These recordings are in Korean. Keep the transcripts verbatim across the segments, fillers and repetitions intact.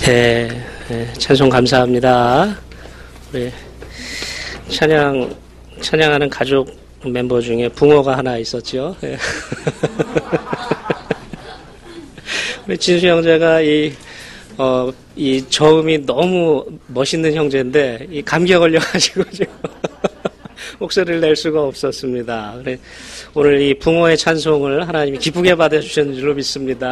예, 예, 찬송 감사합니다. 우리 찬양, 찬양하는 가족 멤버 중에 붕어가 하나 있었죠. 예. 우리 진수 형제가 이, 어, 이 저음이 너무 멋있는 형제인데, 이 감기에 걸려가지고 지금 목소리를 낼 수가 없었습니다. 그래, 오늘 이 붕어의 찬송을 하나님이 기쁘게 받아주셨는 줄로 믿습니다.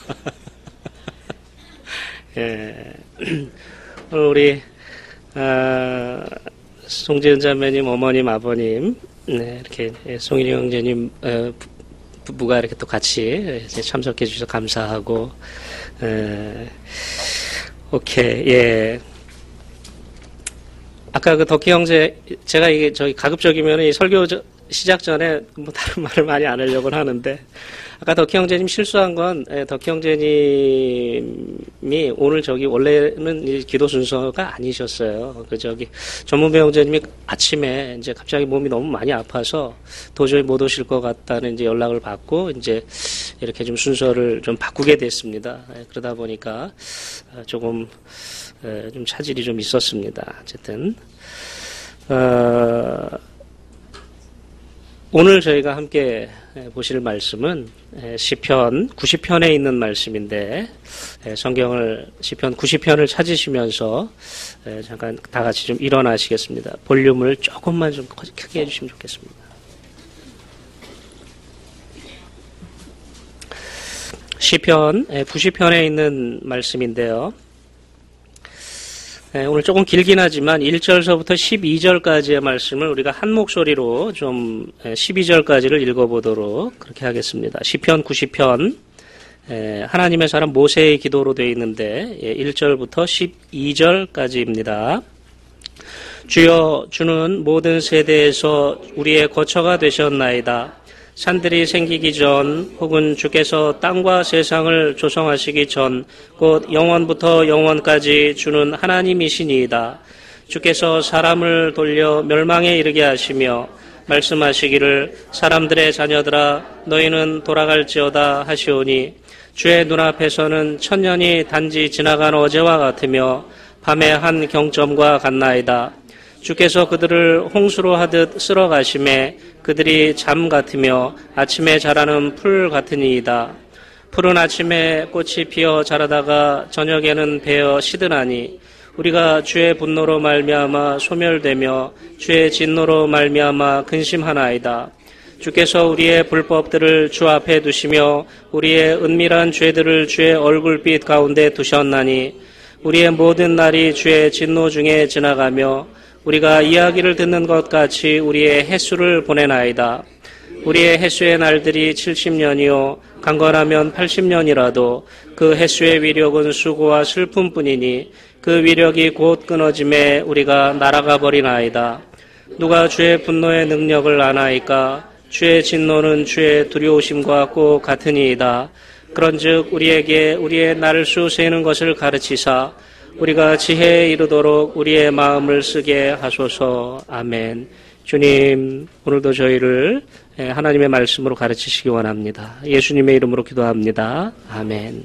예. 오늘 우리, 아, 송지은 자매님, 어머님, 아버님, 네, 이렇게, 송일이 형제님, 어, 부부가 이렇게 또 같이 참석해 주셔서 감사하고, 에, 오케이, 예. 아까 그 덕희 형제, 제가 이게 저기 가급적이면 이 설교 시작 전에 뭐 다른 말을 많이 안 하려고 하는데, 아까 덕희 형제님 실수한 건, 예, 덕희 형제님이 오늘 저기 원래는 이 기도 순서가 아니셨어요. 그 저기 전문배 형제님이 아침에 이제 갑자기 몸이 너무 많이 아파서 도저히 못 오실 것 같다는 이제 연락을 받고 이제 이렇게 좀 순서를 좀 바꾸게 됐습니다. 예, 그러다 보니까 조금 예, 좀 차질이 좀 있었습니다. 어쨌든 어, 오늘 저희가 함께 보실 말씀은 시편 구십 편에 있는 말씀인데, 성경을 시편 구십 편을 찾으시면서 잠깐 다 같이 좀 일어나시겠습니다. 볼륨을 조금만 좀 크게 해주시면 좋겠습니다. 시편 구십 편에 있는 말씀인데요. 네, 오늘 조금 길긴 하지만 일 절서부터 십이 절까지의 말씀을 우리가 한 목소리로 좀 십이 절까지를 읽어보도록 그렇게 하겠습니다. 시편 구십 편, 하나님의 사람 모세의 기도로 되어 있는데 일 절부터 십이 절까지입니다. 주여, 주는 모든 세대에서 우리의 거처가 되셨나이다. 산들이 생기기 전 혹은 주께서 땅과 세상을 조성하시기 전 곧 영원부터 영원까지 주는 하나님이시니이다. 주께서 사람을 돌려 멸망에 이르게 하시며 말씀하시기를 사람들의 자녀들아 너희는 돌아갈지어다 하시오니 주의 눈앞에서는 천년이 단지 지나간 어제와 같으며 밤의 한 경점과 같나이다. 주께서 그들을 홍수로 하듯 쓸어 가심에 그들이 잠 같으며 아침에 자라는 풀 같으니이다. 푸른 아침에 꽃이 피어 자라다가 저녁에는 베어 시드나니 우리가 주의 분노로 말미암아 소멸되며 주의 진노로 말미암아 근심하나이다. 주께서 우리의 불법들을 주 앞에 두시며 우리의 은밀한 죄들을 주의 얼굴빛 가운데 두셨나니 우리의 모든 날이 주의 진노 중에 지나가며 우리가 이야기를 듣는 것 같이 우리의 횟수를 보내나이다. 우리의 횟수의 날들이 칠십 년이요 강건하면 팔십 년이라도 그 횟수의 위력은 수고와 슬픔뿐이니 그 위력이 곧 끊어짐에 우리가 날아가 버리나이다. 누가 주의 분노의 능력을 아나이까? 주의 진노는 주의 두려우심과 꼭 같으니이다. 그런즉 우리에게 우리의 날수 세는 것을 가르치사 우리가 지혜에 이르도록 우리의 마음을 쓰게 하소서. 아멘. 주님, 오늘도 저희를 하나님의 말씀으로 가르치시기 원합니다. 예수님의 이름으로 기도합니다. 아멘.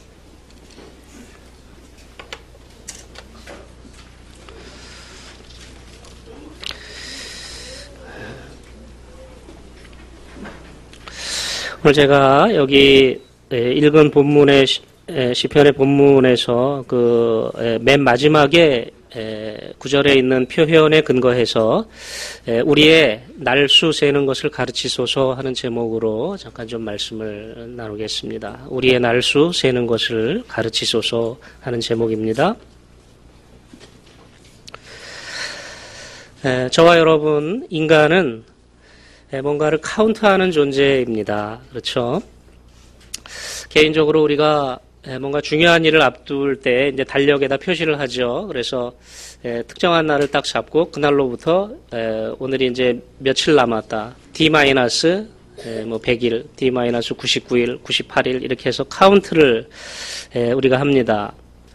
오늘 제가 여기 읽은 본문의 시편의 본문에서 그 맨 마지막에 구절에 있는 표현에 근거해서 우리의 날수 세는 것을 가르치소서 하는 제목으로 잠깐 좀 말씀을 나누겠습니다. 우리의 날수 세는 것을 가르치소서 하는 제목입니다. 저와 여러분, 인간은 뭔가를 카운트하는 존재입니다. 그렇죠? 개인적으로 우리가 뭔가 중요한 일을 앞둘 때 이제 달력에다 표시를 하죠. 그래서 에, 특정한 날을 딱 잡고 그날로부터 에, 오늘이 이제 며칠 남았다. D 마이너스 뭐 백 일, D 마이너스 구십구 일, 구십팔 일 이렇게 해서 카운트를 에, 우리가 합니다.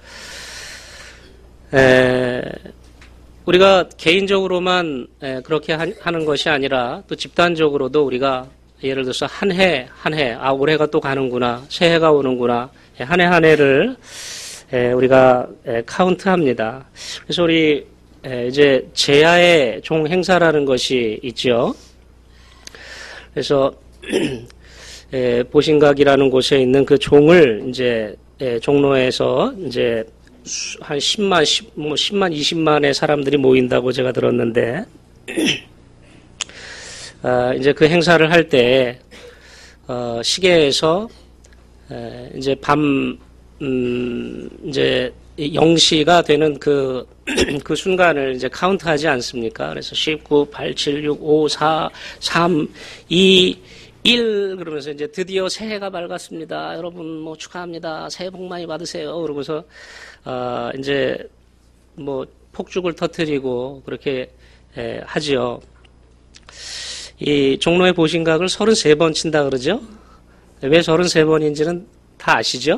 에, 우리가 개인적으로만 에, 그렇게 하, 하는 것이 아니라 또 집단적으로도 우리가 예를 들어서 한 해, 한 해, 아, 올해가 또 가는구나, 새해가 오는구나, 한 해 한 해를 에, 우리가 에, 카운트합니다. 그래서 우리 에, 이제 제야의 종 행사라는 것이 있죠. 그래서 에, 보신각이라는 곳에 있는 그 종을 이제 에, 종로에서 이제 한 십만, 십, 뭐 십만, 이십만의 사람들이 모인다고 제가 들었는데, 아, 이제 그 행사를 할 때, 어, 시계에서, 에, 이제 밤, 음, 이제 영 시가 되는 그, 그 순간을 이제 카운트하지 않습니까? 그래서 십, 구, 팔, 칠, 육, 오, 사, 삼, 이, 일 그러면서 이제 드디어 새해가 밝았습니다. 여러분 뭐 축하합니다. 새해 복 많이 받으세요. 그러고서 아 이제 뭐 폭죽을 터뜨리고 그렇게 에, 하지요. 이 종로의 보신각을 서른세 번 친다 그러죠. 왜 서른세 번인지는 다 아시죠?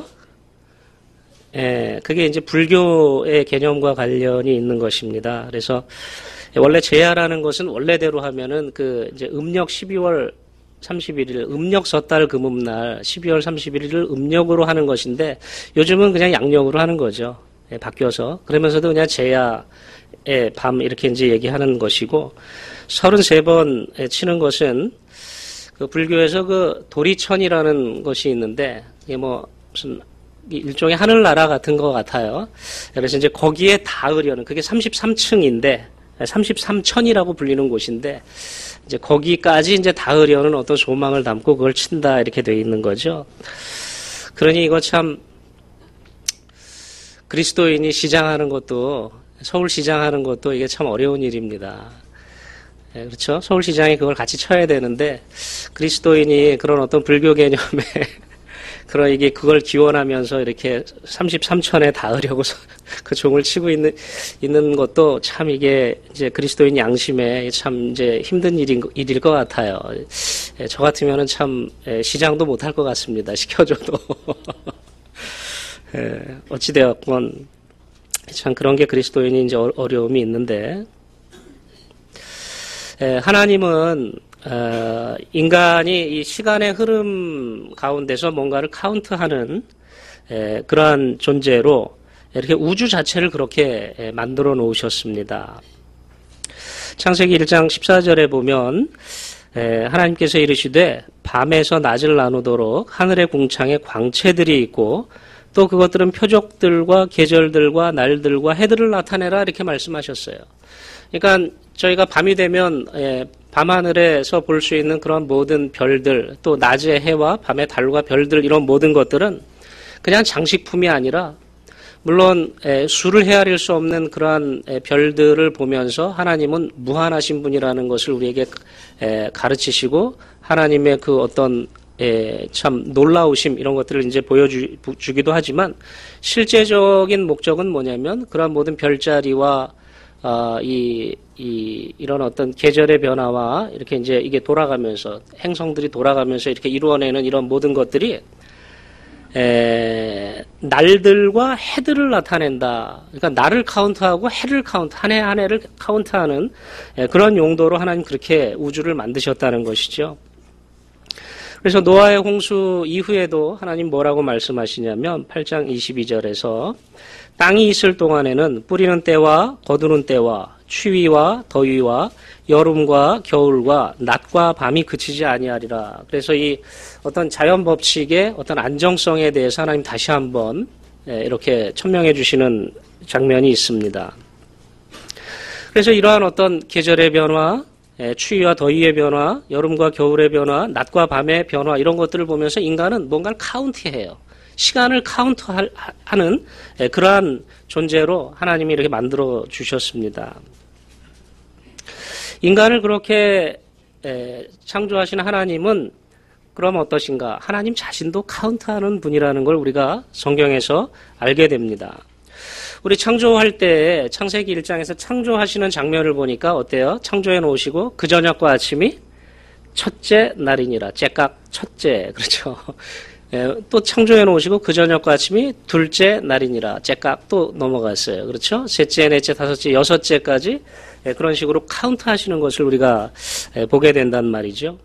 예, 그게 이제 불교의 개념과 관련이 있는 것입니다. 그래서 원래 제야라는 것은 원래대로 하면은 그 이제 음력 십이월 삼십일 일, 음력 섣달 금음날 십이월 삼십일 일을 음력으로 하는 것인데 요즘은 그냥 양력으로 하는 거죠. 예, 바뀌어서. 그러면서도 그냥 제야의 밤 이렇게 이제 얘기하는 것이고 서른세 번 치는 것은 그 불교에서 그 도리천이라는 것이 있는데 이게 뭐 무슨 일종의 하늘나라 같은 것 같아요. 그래서 이제 거기에 닿으려는 그게 삼십삼 층인데 삼십삼 천이라고 불리는 곳인데 이제 거기까지 이제 닿으려는 어떤 소망을 담고 그걸 친다 이렇게 돼 있는 거죠. 그러니 이거 참 그리스도인이 시장하는 것도 서울 시장하는 것도 이게 참 어려운 일입니다. 예, 그렇죠? 서울시장이 그걸 같이 쳐야 되는데 그리스도인이 그런 어떤 불교 개념에 그런 이게 그걸 기원하면서 이렇게 삼십삼 천에 닿으려고 그 종을 치고 있는 있는 것도 참 이게 이제 그리스도인 양심에 참 이제 힘든 일인 일일 것 같아요. 예, 저 같으면은 참 예, 시장도 못할 것 같습니다. 시켜줘도 예, 어찌 되었건 참 그런 게 그리스도인이 이제 어려움이 있는데 예, 하나님은 어, 인간이 이 시간의 흐름 가운데서 뭔가를 카운트하는 에, 그러한 존재로 이렇게 우주 자체를 그렇게 에, 만들어 놓으셨습니다. 창세기 일 장 십사 절에 보면 에, 하나님께서 이르시되 밤에서 낮을 나누도록 하늘의 궁창에 광채들이 있고 또 그것들은 표적들과 계절들과 날들과 해들을 나타내라 이렇게 말씀하셨어요. 그러니까 저희가 밤이 되면 에, 밤하늘에서 볼 수 있는 그런 모든 별들, 또 낮의 해와 밤의 달과 별들 이런 모든 것들은 그냥 장식품이 아니라 물론 수를 헤아릴 수 없는 그러한 별들을 보면서 하나님은 무한하신 분이라는 것을 우리에게 가르치시고 하나님의 그 어떤 참 놀라우심 이런 것들을 이제 보여주기도 하지만 실제적인 목적은 뭐냐면 그러한 모든 별자리와 어, 이, 이, 이런 어떤 계절의 변화와 이렇게 이제 이게 돌아가면서, 행성들이 돌아가면서 이렇게 이루어내는 이런 모든 것들이, 에, 날들과 해들을 나타낸다. 그러니까 날을 카운트하고 해를 카운트, 한 해 한 해를 카운트하는 에, 그런 용도로 하나님 그렇게 우주를 만드셨다는 것이죠. 그래서 노아의 홍수 이후에도 하나님 뭐라고 말씀하시냐면 팔 장 이십이 절에서 땅이 있을 동안에는 뿌리는 때와 거두는 때와 추위와 더위와 여름과 겨울과 낮과 밤이 그치지 아니하리라. 그래서 이 어떤 자연 법칙의 어떤 안정성에 대해서 하나님 다시 한번 이렇게 천명해 주시는 장면이 있습니다. 그래서 이러한 어떤 계절의 변화, 추위와 더위의 변화, 여름과 겨울의 변화, 낮과 밤의 변화 이런 것들을 보면서 인간은 뭔가를 카운트해요. 시간을 카운트하는 그러한 존재로 하나님이 이렇게 만들어 주셨습니다. 인간을 그렇게 창조하신 하나님은 그럼 어떠신가? 하나님 자신도 카운트하는 분이라는 걸 우리가 성경에서 알게 됩니다. 우리 창조할 때 창세기 일 장에서 창조하시는 장면을 보니까 어때요? 창조해 놓으시고 그 저녁과 아침이 첫째 날이니라. 째깍 첫째. 그렇죠. 또 창조해 놓으시고 그 저녁과 아침이 둘째 날이니라. 째깍 또 넘어갔어요. 그렇죠? 셋째, 넷째, 다섯째, 여섯째까지 그런 식으로 카운트 하시는 것을 우리가 보게 된단 말이죠.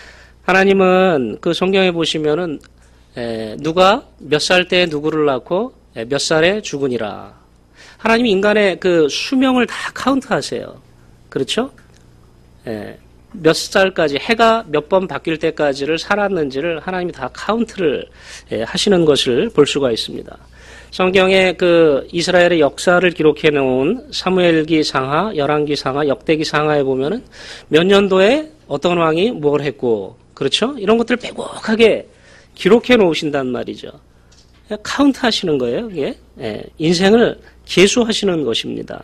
하나님은 그 성경에 보시면은 누가 몇 살 때 누구를 낳고 몇 살에 죽으니라. 하나님이 인간의 그 수명을 다 카운트하세요. 그렇죠? 예, 몇 살까지, 해가 몇 번 바뀔 때까지를 살았는지를 하나님이 다 카운트를 예, 하시는 것을 볼 수가 있습니다. 성경에 그 이스라엘의 역사를 기록해 놓은 사무엘기 상하, 열왕기 상하, 역대기 상하에 보면은 몇 년도에 어떤 왕이 뭘 했고, 그렇죠? 이런 것들을 빼곡하게 기록해 놓으신단 말이죠. 카운트 하시는 거예요, 이게. 예, 인생을 계수하시는 것입니다.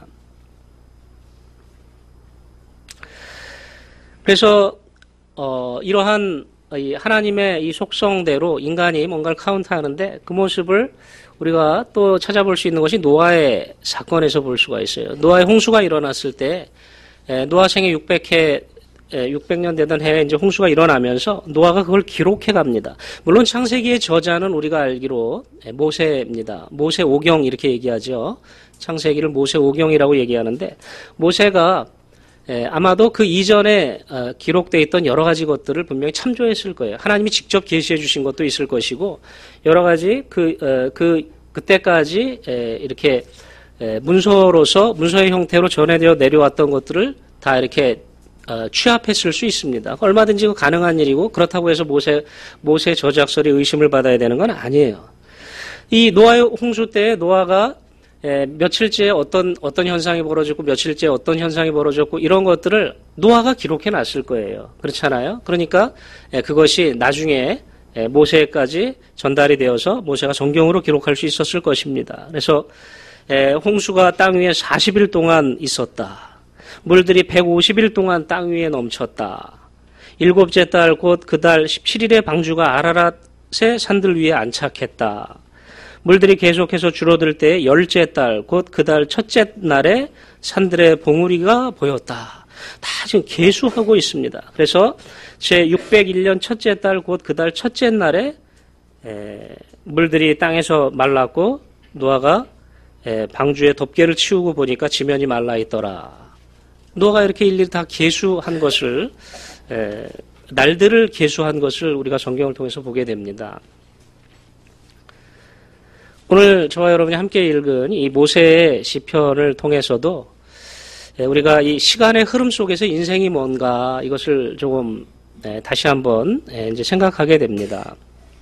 그래서 어, 이러한 이 하나님의 이 속성대로 인간이 뭔가를 카운트하는데 그 모습을 우리가 또 찾아볼 수 있는 것이 노아의 사건에서 볼 수가 있어요. 노아의 홍수가 일어났을 때 에, 노아 생애 육백 해, 에, 육백 년 되던 해에 이제 홍수가 일어나면서 노아가 그걸 기록해 갑니다. 물론 창세기의 저자는 우리가 알기로 에, 모세입니다. 모세 오경 이렇게 얘기하죠. 창세기를 모세 오경이라고 얘기하는데 모세가 예, 아마도 그 이전에 어, 기록되어 있던 여러 가지 것들을 분명히 참조했을 거예요. 하나님이 직접 계시해 주신 것도 있을 것이고 여러 가지 그, 어, 그 그때까지 에, 이렇게 에, 문서로서 문서의 형태로 전해되어 내려왔던 것들을 다 이렇게 어, 취합했을 수 있습니다. 얼마든지 가능한 일이고 그렇다고 해서 모세 모세 저작설이 의심을 받아야 되는 건 아니에요. 이 노아의 홍수 때 노아가 예, 며칠째 어떤, 어떤 현상이 벌어졌고, 며칠째 어떤 현상이 벌어졌고, 이런 것들을 노아가 기록해 놨을 거예요. 그렇잖아요? 그러니까, 예, 그것이 나중에, 예, 모세까지 전달이 되어서 모세가 성경으로 기록할 수 있었을 것입니다. 그래서, 예, 홍수가 땅 위에 사십 일 동안 있었다. 물들이 백오십 일 동안 땅 위에 넘쳤다. 일곱째 달 곧 그 달 십칠 일에 방주가 아라랏의 산들 위에 안착했다. 물들이 계속해서 줄어들 때 열째 달, 곧 그 달 첫째 날에 산들의 봉우리가 보였다. 다 지금 계수하고 있습니다. 그래서 제육백일 년 첫째 달, 곧 그 달 첫째 날에 에, 물들이 땅에서 말랐고 노아가 에, 방주에 덮개를 치우고 보니까 지면이 말라있더라. 노아가 이렇게 일일이 다 계수한 것을 에, 날들을 계수한 것을 우리가 성경을 통해서 보게 됩니다. 오늘 저와 여러분이 함께 읽은 이 모세의 시편을 통해서도 우리가 이 시간의 흐름 속에서 인생이 뭔가 이것을 조금 다시 한번 이제 생각하게 됩니다.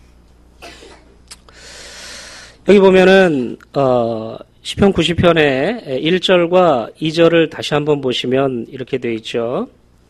여기 보면은 어 시편 구십 편의 일 절과 이 절을 다시 한번 보시면 이렇게 되어 있죠.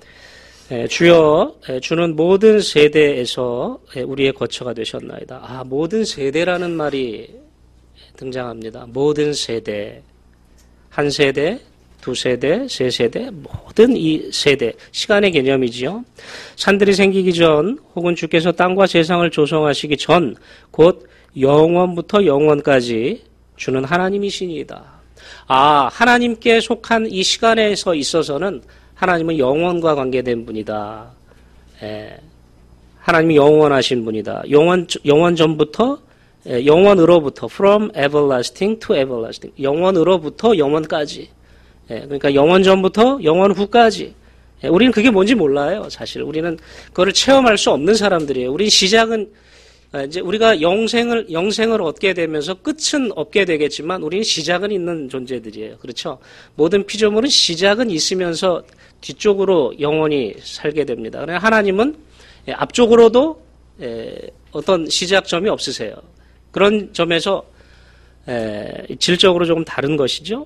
주여 주는 모든 세대에서 우리의 거처가 되셨나이다. 아, 모든 세대라는 말이 등장합니다. 모든 세대, 한 세대, 두 세대, 세 세대, 모든 이 세대, 시간의 개념이지요. 산들이 생기기 전 혹은 주께서 땅과 세상을 조성하시기 전 곧 영원부터 영원까지 주는 하나님이시니이다. 아, 하나님께 속한 이 시간에서 있어서는 하나님은 영원과 관계된 분이다. 예, 하나님이 영원하신 분이다. 영원, 영원 전부터 영원으로부터 from everlasting to everlasting 영원으로부터 영원까지 예, 그러니까 영원 전부터 영원 후까지 예, 우리는 그게 뭔지 몰라요. 사실 우리는 그거를 체험할 수 없는 사람들이에요. 우린 시작은 이제 우리가 영생을 영생을 얻게 되면서 끝은 없게 되겠지만 우리는 시작은 있는 존재들이에요. 그렇죠? 모든 피조물은 시작은 있으면서 뒤쪽으로 영원히 살게 됩니다. 그러나 하나님은 예, 앞쪽으로도 예, 어떤 시작점이 없으세요. 그런 점에서 에, 질적으로 조금 다른 것이죠.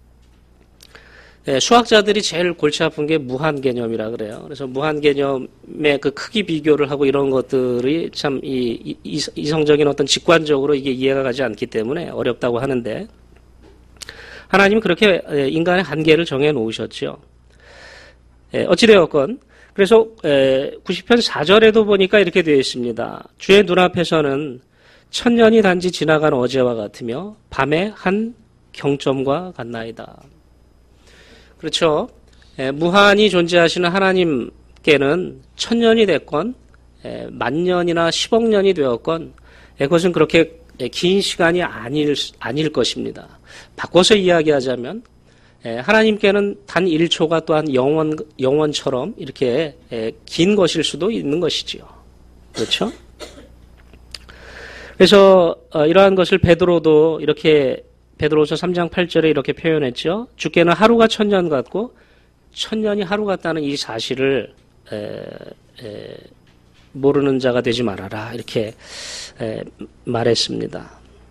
에, 수학자들이 제일 골치 아픈 게 무한 개념이라 그래요. 그래서 무한 개념의 그 크기 비교를 하고 이런 것들이 참 이, 이, 이성적인 어떤 직관적으로 이게 이해가 가지 않기 때문에 어렵다고 하는데 하나님은 그렇게 인간의 한계를 정해 놓으셨죠. 에, 어찌되었건 그래서 에, 구십 편 사 절에도 보니까 이렇게 되어 있습니다. 주의 눈앞에서는 천년이 단지 지나간 어제와 같으며 밤의 한 경점과 같나이다. 그렇죠. 에, 무한히 존재하시는 하나님께는 천년이 됐건 에, 만년이나 십억 년이 되었건 에, 그것은 그렇게 에, 긴 시간이 아닐, 아닐 것입니다. 바꿔서 이야기하자면 에, 하나님께는 단 일 초가 또한 영원, 영원처럼 이렇게 에, 긴 것일 수도 있는 것이지요. 그렇죠? 그래서 이러한 것을 베드로도 이렇게 베드로서 삼 장 팔 절에 이렇게 표현했죠. 주께는 하루가 천년 같고 천년이 하루 같다는 이 사실을 에, 에, 모르는 자가 되지 말아라 이렇게 에, 말했습니다.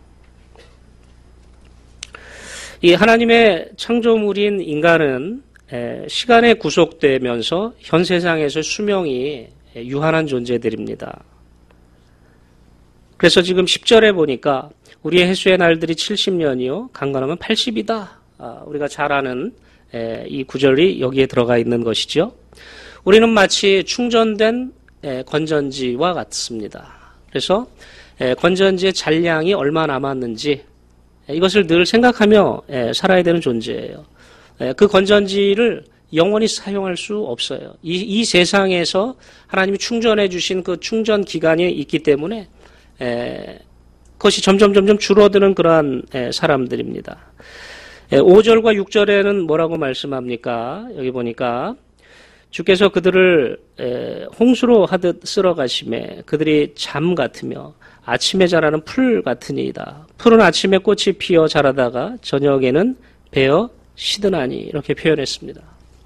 이 하나님의 창조물인 인간은 에, 시간에 구속되면서 현 세상에서 수명이 유한한 존재들입니다. 그래서 지금 십 절에 보니까 우리의 해수의 날들이 칠십 년이요 강건하면 팔십이다. 아, 우리가 잘 아는 에, 이 구절이 여기에 들어가 있는 것이죠. 우리는 마치 충전된 에, 건전지와 같습니다. 그래서 에, 건전지의 잔량이 얼마 남았는지 에, 이것을 늘 생각하며 에, 살아야 되는 존재예요. 에, 그 건전지를 영원히 사용할 수 없어요. 이, 이 세상에서 하나님이 충전해 주신 그 충전 기간이 있기 때문에 에, 그것이 점점 점점 줄어드는 그러한 에, 사람들입니다. 에, 오 절과 육 절에는 뭐라고 말씀합니까? 여기 보니까 주께서 그들을 에, 홍수로 하듯 쓸어가시매 그들이 잠 같으며 아침에 자라는 풀 같으니이다. 풀은 아침에 꽃이 피어 자라다가 저녁에는 베어 시드나니 이렇게 표현했습니다.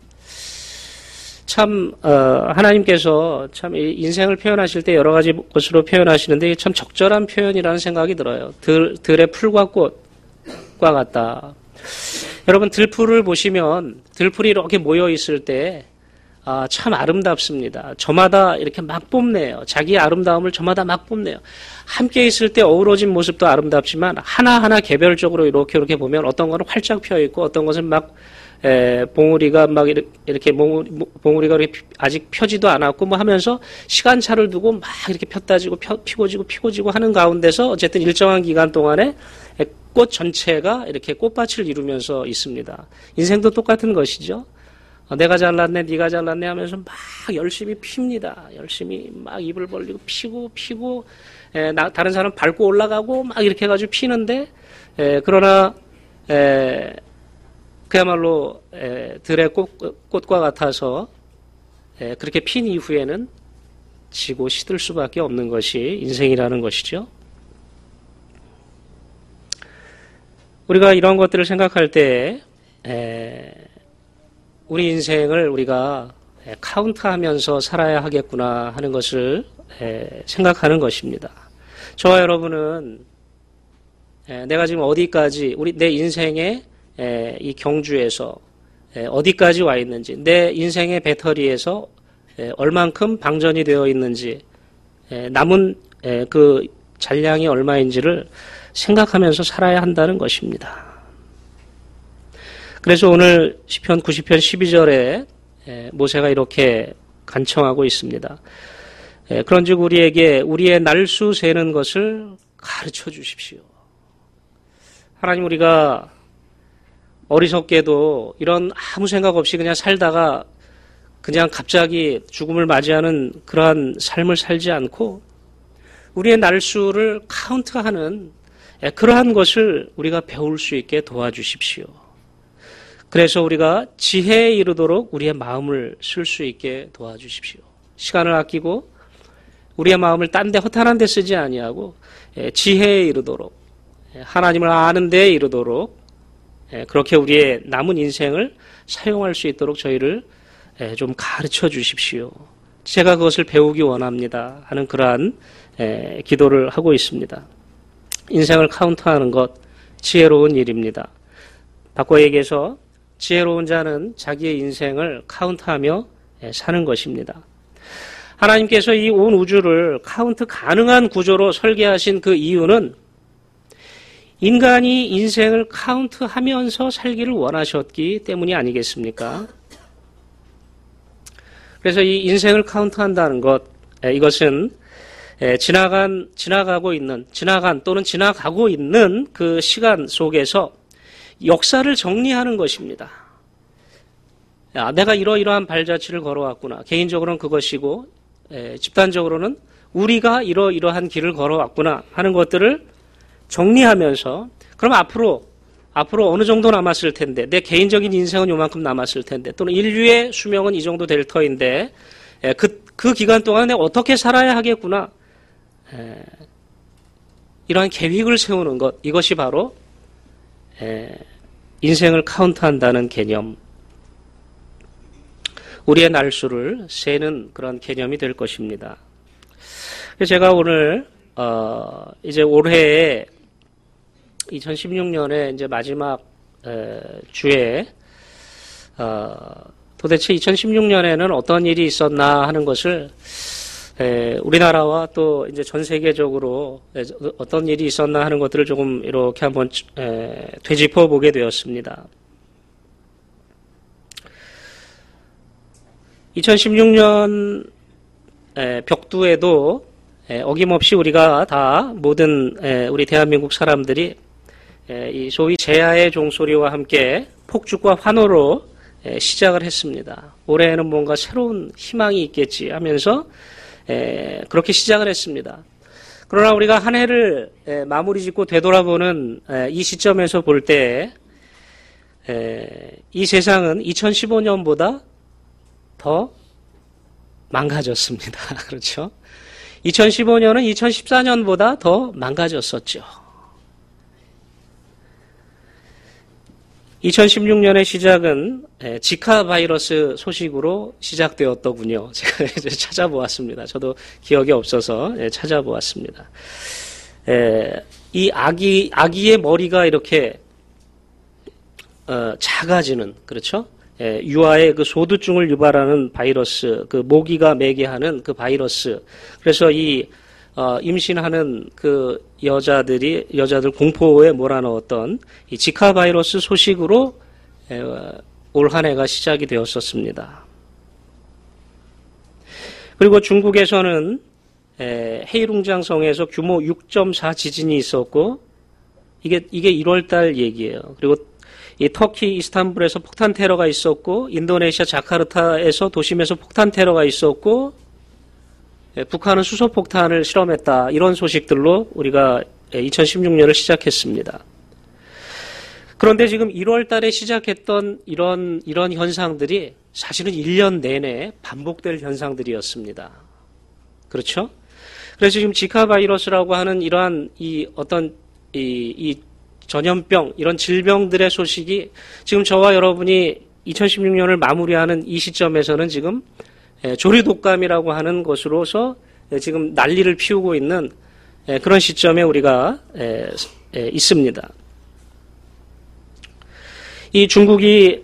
참 어, 하나님께서 참 인생을 표현하실 때 여러 가지 것으로 표현하시는데 참 적절한 표현이라는 생각이 들어요. 들, 들의 풀과 꽃과 같다. 여러분 들풀을 보시면 들풀이 이렇게 모여 있을 때 아, 참 아름답습니다. 저마다 이렇게 막 뽐내요. 자기의 아름다움을 저마다 막 뽐내요. 함께 있을 때 어우러진 모습도 아름답지만 하나하나 개별적으로 이렇게 이렇게 보면 어떤 거는 활짝 펴 있고 어떤 것은 막 에, 봉우리가 막 이렇게 봉우리, 봉우리가 이렇게 아직 펴지도 않았고 뭐 하면서 시간차를 두고 막 이렇게 폈다지고 펴, 피고지고 피고지고 하는 가운데서 어쨌든 일정한 기간 동안에 꽃 전체가 이렇게 꽃밭을 이루면서 있습니다. 인생도 똑같은 것이죠. 어, 내가 잘났네, 네가 잘났네 하면서 막 열심히 핍니다. 열심히 막 입을 벌리고 피고 피고 에, 나, 다른 사람 밟고 올라가고 막 이렇게 해가지고 피는데 에, 그러나 에, 그야말로 에, 들의 꽃, 꽃과 같아서 에, 그렇게 핀 이후에는 지고 시들 수밖에 없는 것이 인생이라는 것이죠. 우리가 이런 것들을 생각할 때 에, 우리 인생을 우리가 카운트하면서 살아야 하겠구나 하는 것을 에, 생각하는 것입니다. 저와 여러분은 에, 내가 지금 어디까지 우리 내 인생의 에, 이 경주에서 에, 어디까지 와 있는지 내 인생의 배터리에서 에, 얼만큼 방전이 되어 있는지 에, 남은 에, 그 잔량이 얼마인지를 생각하면서 살아야 한다는 것입니다. 그래서 오늘 시편 구십 편 십이 절에 에, 모세가 이렇게 간청하고 있습니다. 에, 그런즉 우리에게 우리의 날수 세는 것을 가르쳐 주십시오. 하나님 우리가 어리석게도 이런 아무 생각 없이 그냥 살다가 그냥 갑자기 죽음을 맞이하는 그러한 삶을 살지 않고 우리의 날수를 카운트하는 그러한 것을 우리가 배울 수 있게 도와주십시오. 그래서 우리가 지혜에 이르도록 우리의 마음을 쓸 수 있게 도와주십시오. 시간을 아끼고 우리의 마음을 딴 데 허탄한 데 쓰지 아니하고 지혜에 이르도록 하나님을 아는 데에 이르도록 그렇게 우리의 남은 인생을 사용할 수 있도록 저희를 좀 가르쳐 주십시오. 제가 그것을 배우기 원합니다 하는 그러한 기도를 하고 있습니다. 인생을 카운트하는 것 지혜로운 일입니다. 바꿔 얘기해서 지혜로운 자는 자기의 인생을 카운트하며 사는 것입니다. 하나님께서 이 온 우주를 카운트 가능한 구조로 설계하신 그 이유는 인간이 인생을 카운트하면서 살기를 원하셨기 때문이 아니겠습니까? 그래서 이 인생을 카운트한다는 것, 이것은 지나간, 지나가고 있는, 지나간 또는 지나가고 있는 그 시간 속에서 역사를 정리하는 것입니다. 야, 내가 이러이러한 발자취를 걸어왔구나. 개인적으로는 그것이고, 에, 집단적으로는 우리가 이러이러한 길을 걸어왔구나 하는 것들을 정리하면서 그럼 앞으로 앞으로 어느 정도 남았을 텐데 내 개인적인 인생은 요만큼 남았을 텐데 또는 인류의 수명은 이 정도 될 터인데 그, 그 기간 동안 내가 어떻게 살아야 하겠구나. 에, 이러한 계획을 세우는 것, 이것이 바로 에, 인생을 카운트한다는 개념, 우리의 날수를 세는 그런 개념이 될 것입니다. 제가 오늘 어, 이제 올해에 이천십육 년에 이제 마지막 에, 주에 어, 도대체 이천십육 년에는 어떤 일이 있었나 하는 것을 에, 우리나라와 또 이제 전 세계적으로 에, 어떤 일이 있었나 하는 것들을 조금 이렇게 한번 에, 되짚어 보게 되었습니다. 이천십육 년 에, 벽두에도 에, 어김없이 우리가 다 모든 에, 우리 대한민국 사람들이 에, 이 소위 제야의 종소리와 함께 폭죽과 환호로 에, 시작을 했습니다. 올해에는 뭔가 새로운 희망이 있겠지 하면서 에, 그렇게 시작을 했습니다. 그러나 우리가 한 해를 에, 마무리 짓고 되돌아보는 에, 이 시점에서 볼 때 이 세상은 이천십오 년보다 더 망가졌습니다. 그렇죠? 이천십오 년은 이천십사 년보다 더 망가졌었죠. 이천십육 년의 시작은 지카 바이러스 소식으로 시작되었더군요. 제가 이제 찾아보았습니다. 저도 기억이 없어서 찾아보았습니다. 이 아기, 아기의 머리가 이렇게 어, 작아지는, 그렇죠? 유아의 그 소두증을 유발하는 바이러스, 그 모기가 매개하는 그 바이러스. 그래서 이 어, 임신하는 그 여자들이 여자들 공포에 몰아넣었던 이 지카 바이러스 소식으로 에, 올 한 해가 시작이 되었었습니다. 그리고 중국에서는 에, 헤이룽장성에서 규모 육 점 사 지진이 있었고 이게 이게 일월 달 얘기예요. 그리고 이 터키 이스탄불에서 폭탄 테러가 있었고 인도네시아 자카르타에서 도심에서 폭탄 테러가 있었고 북한은 수소폭탄을 실험했다. 이런 소식들로 우리가 이천십육 년을 시작했습니다. 그런데 지금 일월 달에 시작했던 이런 이런 현상들이 사실은 일 년 내내 반복될 현상들이었습니다. 그렇죠? 그래서 지금 지카 바이러스라고 하는 이러한 이 어떤 이, 이 전염병, 이런 질병들의 소식이 지금 저와 여러분이 이천십육 년을 마무리하는 이 시점에서는 지금 조류독감이라고 하는 것으로서 지금 난리를 피우고 있는 그런 시점에 우리가 있습니다. 이 중국이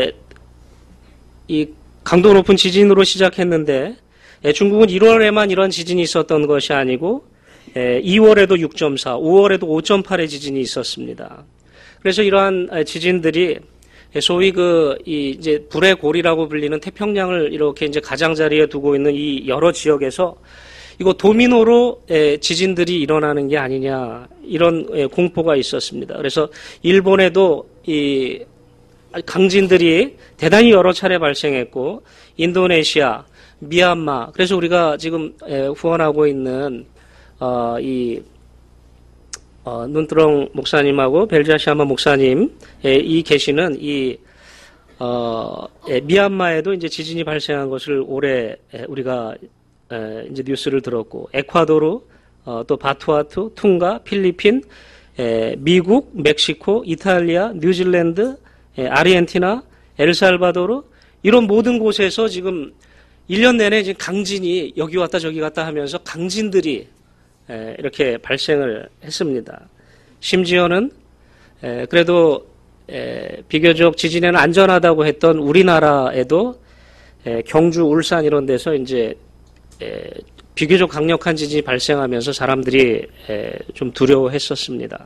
이 강도 높은 지진으로 시작했는데 중국은 일월에만 이런 지진이 있었던 것이 아니고 이월에도 육 점 사, 오월에도 오 점 팔의 지진이 있었습니다. 그래서 이러한 지진들이 소위 그, 이, 이제, 불의 골이라고 불리는 태평양을 이렇게 이제 가장자리에 두고 있는 이 여러 지역에서 이거 도미노로 지진들이 일어나는 게 아니냐, 이런 공포가 있었습니다. 그래서 일본에도 이 강진들이 대단히 여러 차례 발생했고, 인도네시아, 미얀마, 그래서 우리가 지금 후원하고 있는, 어, 이, 어, 눈두렁 목사님하고 벨자시아마 목사님, 이 계시는 이, 어, 예, 미얀마에도 이제 지진이 발생한 것을 올해 우리가 에, 이제 뉴스를 들었고, 에콰도르, 어, 또 바투아투, 퉁가, 필리핀, 에, 미국, 멕시코, 이탈리아, 뉴질랜드, 에, 아르헨티나, 엘살바도르, 이런 모든 곳에서 지금 일 년 내내 지금 강진이 여기 왔다 저기 갔다 하면서 강진들이 에, 이렇게 발생을 했습니다. 심지어는 에, 그래도 에, 비교적 지진에는 안전하다고 했던 우리나라에도 에, 경주, 울산 이런 데서 이제 에, 비교적 강력한 지진이 발생하면서 사람들이 에, 좀 두려워했었습니다.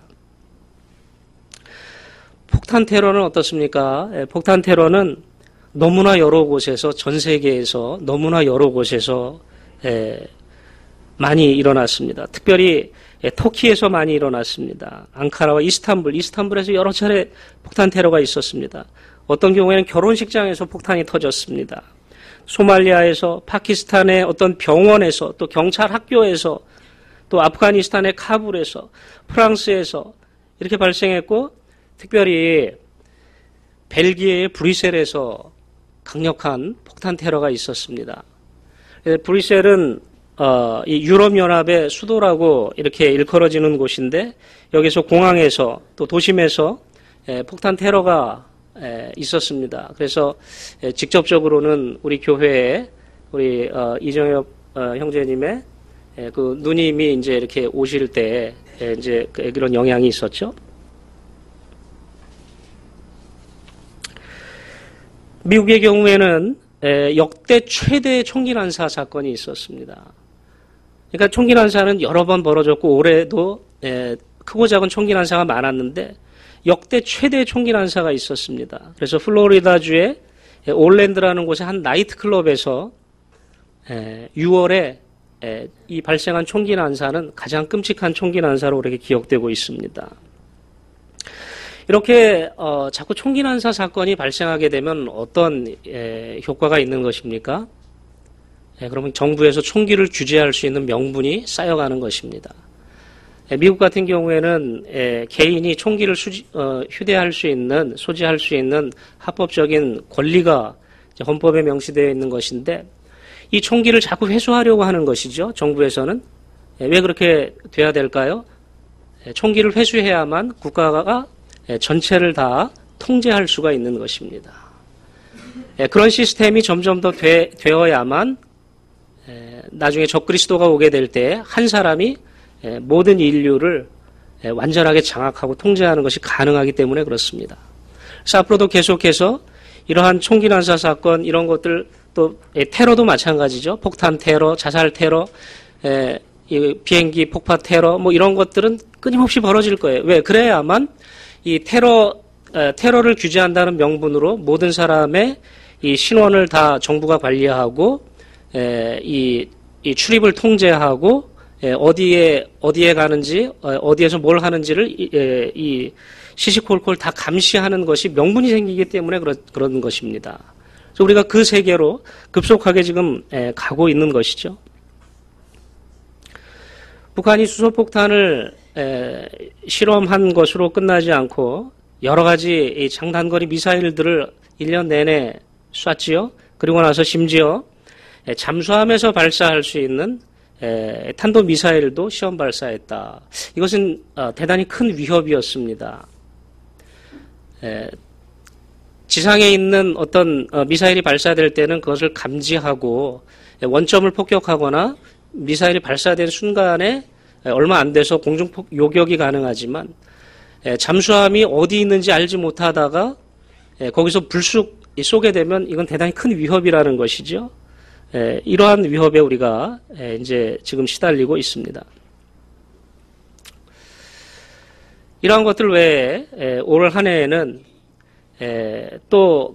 폭탄 테러는 어떻습니까? 에, 폭탄 테러는 너무나 여러 곳에서, 전 세계에서 너무나 여러 곳에서 에, 많이 일어났습니다. 특별히 터키에서 많이 일어났습니다. 앙카라와 이스탄불, 이스탄불에서 여러 차례 폭탄 테러가 있었습니다. 어떤 경우에는 결혼식장에서 폭탄이 터졌습니다. 소말리아에서, 파키스탄의 어떤 병원에서, 또 경찰 학교에서, 또 아프가니스탄의 카불에서, 프랑스에서 이렇게 발생했고, 특별히 벨기에의 브뤼셀에서 강력한 폭탄 테러가 있었습니다. 브뤼셀은 어, 이 유럽연합의 수도라고 이렇게 일컬어지는 곳인데 여기서 공항에서 또 도심에서 에, 폭탄 테러가 에, 있었습니다. 그래서 에, 직접적으로는 우리 교회에 우리 어, 이정엽 어, 형제님의 에, 그 누님이 이제 이렇게 오실 때 에, 이제 그런 영향이 있었죠. 미국의 경우에는 에, 역대 최대 총기 난사 사건이 있었습니다. 그러니까 총기 난사는 여러 번 벌어졌고 올해도 에, 크고 작은 총기 난사가 많았는데 역대 최대 총기 난사가 있었습니다. 그래서 플로리다주의 올랜드라는 곳의 한 나이트클럽에서 에, 유월에 에, 이 발생한 총기 난사는 가장 끔찍한 총기 난사로 그렇게 기억되고 있습니다. 이렇게 어, 자꾸 총기 난사 사건이 발생하게 되면 어떤 에, 효과가 있는 것입니까? 에, 그러면 정부에서 총기를 규제할 수 있는 명분이 쌓여가는 것입니다. 에, 미국 같은 경우에는 에, 개인이 총기를 수지, 어, 휴대할 수 있는, 소지할 수 있는 합법적인 권리가 이제 헌법에 명시되어 있는 것인데 이 총기를 자꾸 회수하려고 하는 것이죠. 정부에서는. 에, 왜 그렇게 돼야 될까요? 에, 총기를 회수해야만 국가가 전체를 다 통제할 수가 있는 것입니다. 그런 시스템이 점점 더 되, 되어야만 나중에 적그리스도가 오게 될 때 한 사람이 모든 인류를 완전하게 장악하고 통제하는 것이 가능하기 때문에 그렇습니다. 그래서 앞으로도 계속해서 이러한 총기 난사 사건 이런 것들 또 테러도 마찬가지죠. 폭탄 테러, 자살 테러, 비행기 폭파 테러 뭐 이런 것들은 끊임없이 벌어질 거예요. 왜? 그래야만 이 테러, 테러를 규제한다는 명분으로 모든 사람의 이 신원을 다 정부가 관리하고, 에, 이, 이 출입을 통제하고, 에, 어디에, 어디에 가는지, 어디에서 뭘 하는지를, 이, 에, 이 시시콜콜 다 감시하는 것이 명분이 생기기 때문에 그런, 그런 것입니다. 그래서 우리가 그 세계로 급속하게 지금, 에, 가고 있는 것이죠. 북한이 수소폭탄을 에, 실험한 것으로 끝나지 않고 여러 가지 이 장단거리 미사일들을 일 년 내내 쐈지요. 그리고 나서 심지어 에, 잠수함에서 발사할 수 있는 에, 탄도미사일도 시험 발사했다. 이것은 어, 대단히 큰 위협이었습니다. 에, 지상에 있는 어떤 어, 미사일이 발사될 때는 그것을 감지하고 에, 원점을 폭격하거나 미사일이 발사된 순간에 얼마 안 돼서 공중 요격이 가능하지만 잠수함이 어디 있는지 알지 못하다가 거기서 불쑥 쏘게 되면 이건 대단히 큰 위협이라는 것이죠. 이러한 위협에 우리가 이제 지금 시달리고 있습니다. 이러한 것들 외에 올 한 해에는 또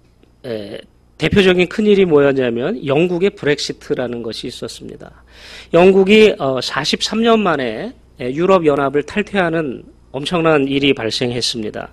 대표적인 큰일이 뭐였냐면 영국의 브렉시트라는 것이 있었습니다. 영국이 사십삼 년 만에 유럽연합을 탈퇴하는 엄청난 일이 발생했습니다.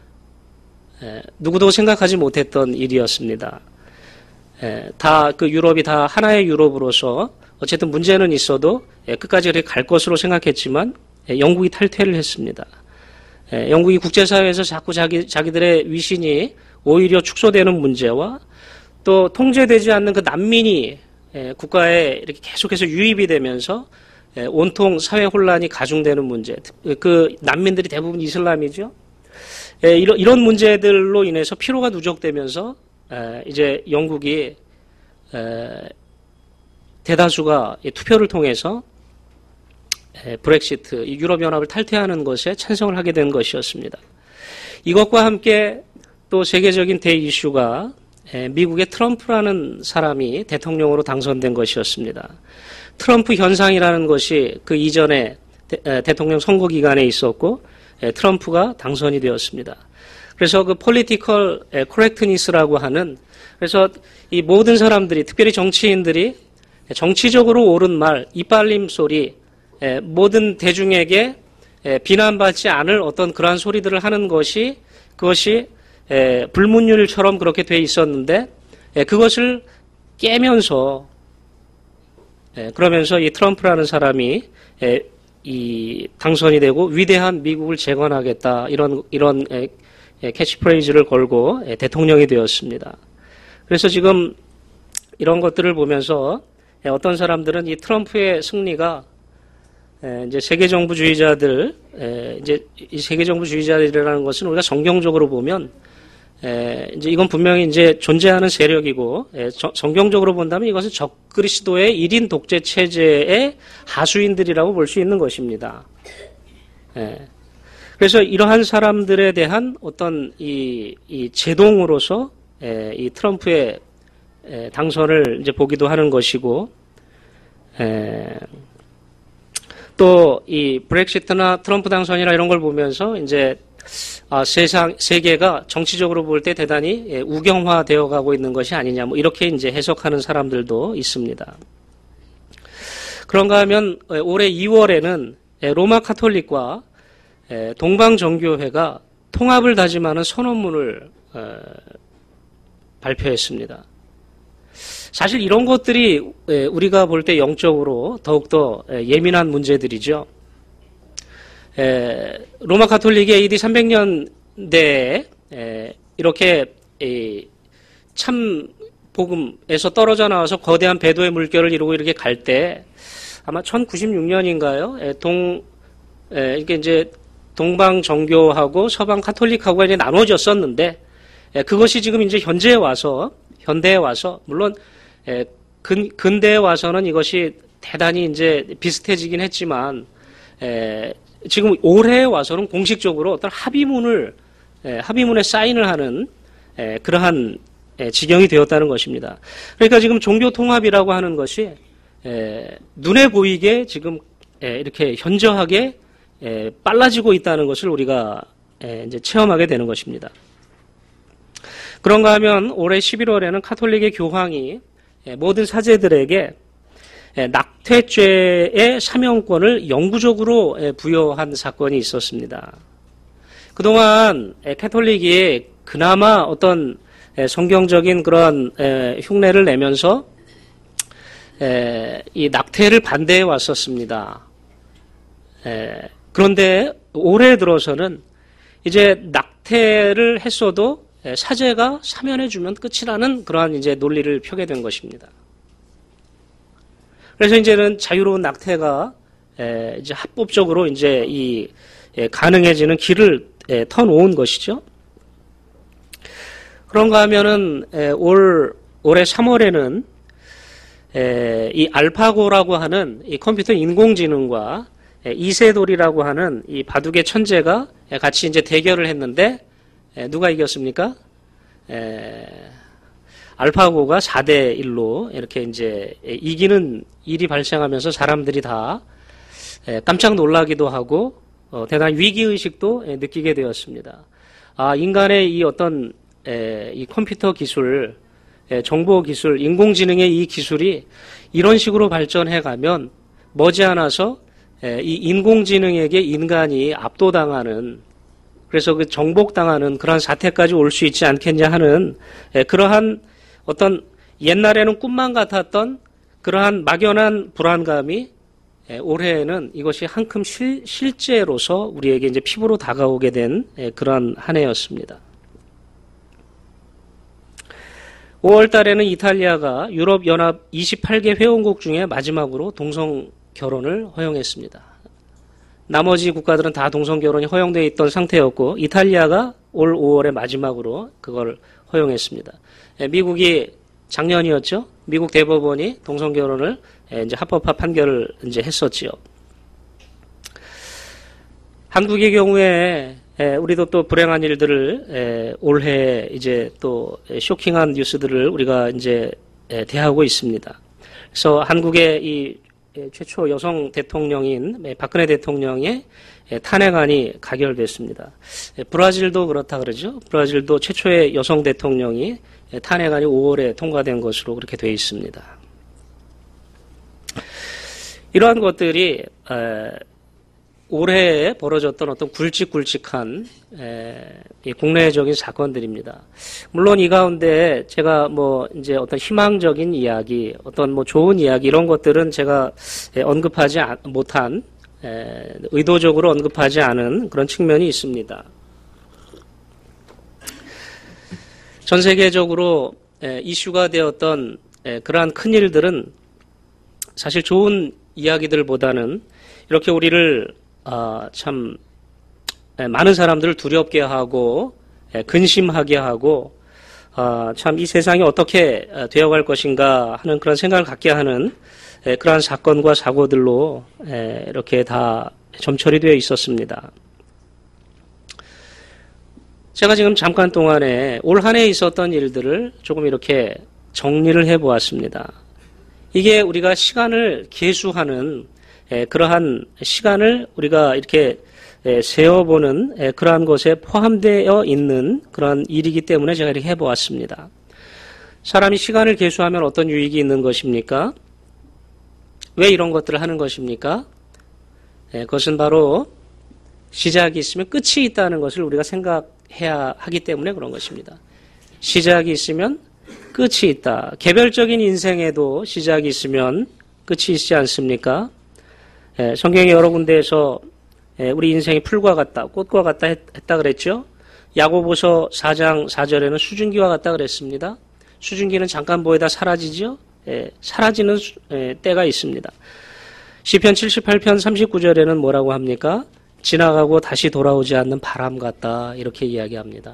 누구도 생각하지 못했던 일이었습니다. 다 그 유럽이 다 하나의 유럽으로서 어쨌든 문제는 있어도 끝까지 그렇게 갈 것으로 생각했지만 영국이 탈퇴를 했습니다. 영국이 국제사회에서 자꾸 자기, 자기들의 위신이 오히려 축소되는 문제와 또 통제되지 않는 그 난민이 국가에 이렇게 계속해서 유입이 되면서 온통 사회 혼란이 가중되는 문제, 그 난민들이 대부분 이슬람이죠. 이런, 이런 문제들로 인해서 피로가 누적되면서 이제 영국이 대다수가 투표를 통해서 브렉시트, 유럽연합을 탈퇴하는 것에 찬성을 하게 된 것이었습니다. 이것과 함께 또 세계적인 대이슈가 미국의 트럼프라는 사람이 대통령으로 당선된 것이었습니다. 트럼프 현상이라는 것이 그 이전에 대, 대통령 선거 기간에 있었고 트럼프가 당선이 되었습니다. 그래서 그 political correctness라고 하는 그래서 이 모든 사람들이 특별히 정치인들이 정치적으로 옳은 말, 이빨림 소리 모든 대중에게 비난받지 않을 어떤 그러한 소리들을 하는 것이 그것이 에, 불문율처럼 그렇게 돼 있었는데 에, 그것을 깨면서 에, 그러면서 이 트럼프라는 사람이 에, 이 당선이 되고 위대한 미국을 재건하겠다 이런 이런 에, 에, 캐치프레이즈를 걸고 에, 대통령이 되었습니다. 그래서 지금 이런 것들을 보면서 어떤 사람들은 이 트럼프의 승리가 이제 세계 정부주의자들, 이제 이 세계 정부주의자들이라는 것은 우리가 성경적으로 보면 이제 이건 분명히 이제 존재하는 세력이고, 성경적으로 본다면 이것은 적그리스도의 일인 독재 체제의 하수인들이라고 볼 수 있는 것입니다. 그래서 이러한 사람들에 대한 어떤 이, 이 제동으로서 이 트럼프의 당선을 이제 보기도 하는 것이고, 또 이 브렉시트나 트럼프 당선이나 이런 걸 보면서 이제 아, 세상 세계가 정치적으로 볼 때 대단히 우경화되어 가고 있는 것이 아니냐, 뭐 이렇게 이제 해석하는 사람들도 있습니다. 그런가 하면 올해 이월에는 로마 카톨릭과 동방정교회가 통합을 다짐하는 선언문을 발표했습니다. 사실 이런 것들이 우리가 볼 때 영적으로 더욱더 예민한 문제들이죠. 로마 카톨릭이 에이디 삼백 년대에 이렇게 참 복음에서 떨어져 나와서 거대한 배도의 물결을 이루고 이렇게 갈 때 아마 천구십육 년인가요? 동 이게 이제 동방 정교하고 서방 카톨릭하고 이제 나눠졌었는데, 그것이 지금 이제 현재에 와서 현대에 와서 물론 근 근대에 와서는 이것이 대단히 이제 비슷해지긴 했지만, 지금 올해에 와서는 공식적으로 어떤 합의문을 합의문에 사인을 하는 그러한 지경이 되었다는 것입니다. 그러니까 지금 종교 통합이라고 하는 것이 눈에 보이게 지금 이렇게 현저하게 빨라지고 있다는 것을 우리가 이제 체험하게 되는 것입니다. 그런가 하면 올해 십일월에는 카톨릭의 교황이 모든 사제들에게 낙태죄의 사명권을 영구적으로 부여한 사건이 있었습니다. 그동안 카톨릭이 그나마 어떤 성경적인 그런 흉내를 내면서 이 낙태를 반대해 왔었습니다. 그런데 올해 들어서는 이제 낙태를 했어도 사제가 사면해주면 끝이라는 그러한 이제 논리를 펴게 된 것입니다. 그래서 이제는 자유로운 낙태가 이제 합법적으로 이제 이 가능해지는 길을 터놓은 것이죠. 그런가 하면은 올 올해 삼월에는 이 알파고라고 하는 이 컴퓨터 인공지능과 이세돌이라고 하는 이 바둑의 천재가 같이 이제 대결을 했는데 누가 이겼습니까? 에, 알파고가 사 대 일로 이렇게 이제 이기는 일이 발생하면서 사람들이 다 깜짝 놀라기도 하고 어, 대단한 위기의식도 느끼게 되었습니다. 아, 인간의 이 어떤 에, 이 컴퓨터 기술, 에, 정보 기술, 인공지능의 이 기술이 이런 식으로 발전해 가면 머지않아서 에, 이 인공지능에게 인간이 압도당하는, 그래서 그 정복당하는 그러한 사태까지 올 수 있지 않겠냐 하는 에, 그러한 어떤 옛날에는 꿈만 같았던 그러한 막연한 불안감이 에, 올해에는 이것이 한큼 실, 실제로서 우리에게 이제 피부로 다가오게 된 에, 그러한 한 해였습니다. 오월 달에는 이탈리아가 유럽연합 이십팔 개 회원국 중에 마지막으로 동성 결혼을 허용했습니다. 나머지 국가들은 다 동성 결혼이 허용되어 있던 상태였고 이탈리아가 올 오월에 마지막으로 그걸 허용했습니다. 미국이 작년이었죠. 미국 대법원이 동성 결혼을 이제 합법화 판결을 이제 했었지요. 한국의 경우에 우리도 또 불행한 일들을 올해 이제 또 쇼킹한 뉴스들을 우리가 이제 대하고 있습니다. 그래서 한국의 이 최초 여성 대통령인 박근혜 대통령의 탄핵안이 가결됐습니다. 브라질도 그렇다 그러죠. 브라질도 최초의 여성 대통령이 탄핵안이 오월에 통과된 것으로 그렇게 되어 있습니다. 이러한 것들이 올해에 벌어졌던 어떤 굵직굵직한 국내적인 사건들입니다. 물론 이 가운데 제가 뭐 이제 어떤 희망적인 이야기, 어떤 뭐 좋은 이야기 이런 것들은 제가 언급하지 못한, 의도적으로 언급하지 않은 그런 측면이 있습니다. 전 세계적으로 이슈가 되었던 그러한 큰 일들은 사실 좋은 이야기들보다는 이렇게 우리를 아, 참 많은 사람들을 두렵게 하고 근심하게 하고 아, 참 이 세상이 어떻게 되어갈 것인가 하는 그런 생각을 갖게 하는 그러한 사건과 사고들로 이렇게 다 점철이 되어 있었습니다. 제가 지금 잠깐 동안에 올 한 해 있었던 일들을 조금 이렇게 정리를 해보았습니다. 이게 우리가 시간을 계수하는 그러한 시간을 우리가 이렇게 세어보는 그러한 것에 포함되어 있는 그런 일이기 때문에 제가 이렇게 해보았습니다. 사람이 시간을 계수하면 어떤 유익이 있는 것입니까? 왜 이런 것들을 하는 것입니까? 그것은 바로 시작이 있으면 끝이 있다는 것을 우리가 생각해야 하기 때문에 그런 것입니다. 시작이 있으면 끝이 있다. 개별적인 인생에도 시작이 있으면 끝이 있지 않습니까? 성경의 여러 군데에서 우리 인생이 풀과 같다, 꽃과 같다 했다 그랬죠? 야고보서 사 장 사 절에는 수증기와 같다 그랬습니다. 수증기는 잠깐 보이다 사라지죠? 예, 사라지는 예, 때가 있습니다. 시편 칠십팔 편 삼십구 절에는 뭐라고 합니까? 지나가고 다시 돌아오지 않는 바람 같다 이렇게 이야기합니다.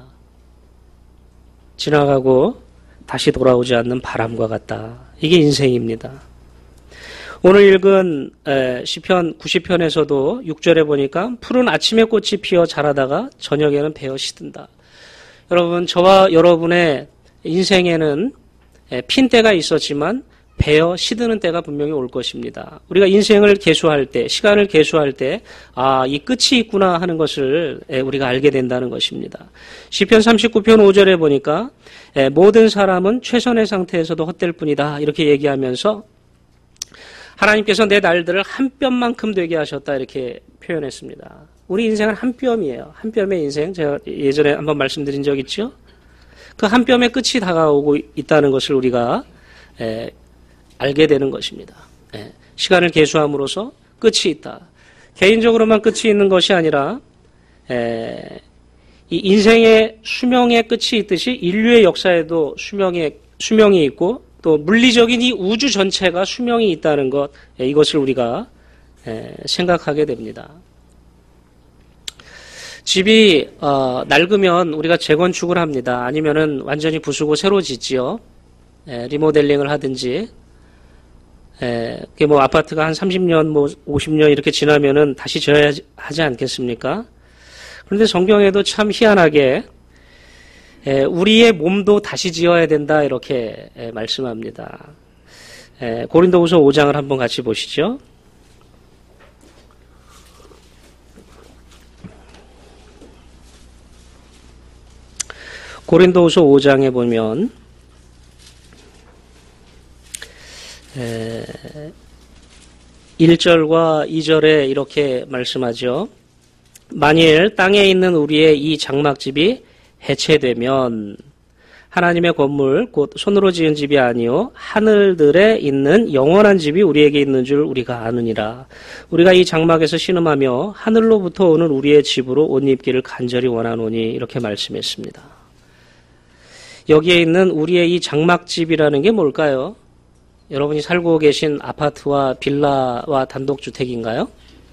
지나가고 다시 돌아오지 않는 바람과 같다. 이게 인생입니다. 오늘 읽은 시편 구십 편에서도 육 절에 보니까 푸른 아침의 꽃이 피어 자라다가 저녁에는 베어 시든다. 여러분, 저와 여러분의 인생에는 핀 때가 있었지만 베어 시드는 때가 분명히 올 것입니다. 우리가 인생을 계수할 때, 시간을 계수할 때, 아, 이 끝이 있구나 하는 것을 우리가 알게 된다는 것입니다. 시편 삼십구 편 오 절에 보니까 모든 사람은 최선의 상태에서도 헛될 뿐이다 이렇게 얘기하면서 하나님께서 내 날들을 한 뼘만큼 되게 하셨다 이렇게 표현했습니다. 우리 인생은 한 뼘이에요. 한 뼘의 인생. 제가 예전에 한번 말씀드린 적 있죠? 그 한 뼘의 끝이 다가오고 있다는 것을 우리가 에, 알게 되는 것입니다. 에, 시간을 계수함으로써 끝이 있다. 개인적으로만 끝이 있는 것이 아니라 에, 이 인생의 수명의 끝이 있듯이 인류의 역사에도 수명의, 수명이 있고 또 물리적인 이 우주 전체가 수명이 있다는 것, 이것을 우리가 생각하게 됩니다. 집이 어, 낡으면 우리가 재건축을 합니다. 아니면은 완전히 부수고 새로 짓지요. 에, 리모델링을 하든지. 에, 그게 뭐 아파트가 한 삼십 년, 뭐 오십 년 이렇게 지나면은 다시 지어야 하지 않겠습니까? 그런데 성경에도 참 희한하게 에, 우리의 몸도 다시 지어야 된다 이렇게 에, 말씀합니다. 에, 고린도후서 오 장을 한번 같이 보시죠. 고린도후서 오 장에 보면 에, 일 절과 이 절에 이렇게 말씀하죠. 만일 땅에 있는 우리의 이 장막집이 해체되면 하나님의 건물 곧 손으로 지은 집이 아니요 하늘들에 있는 영원한 집이 우리에게 있는 줄 우리가 아느니라. 우리가 이 장막에서 신음하며 하늘로부터 오는 우리의 집으로 옷 입기를 간절히 원하노니 이렇게 말씀했습니다. 여기에 있는 우리의 이 장막집이라는 게 뭘까요? 여러분이 살고 계신 아파트와 빌라와 단독주택인가요?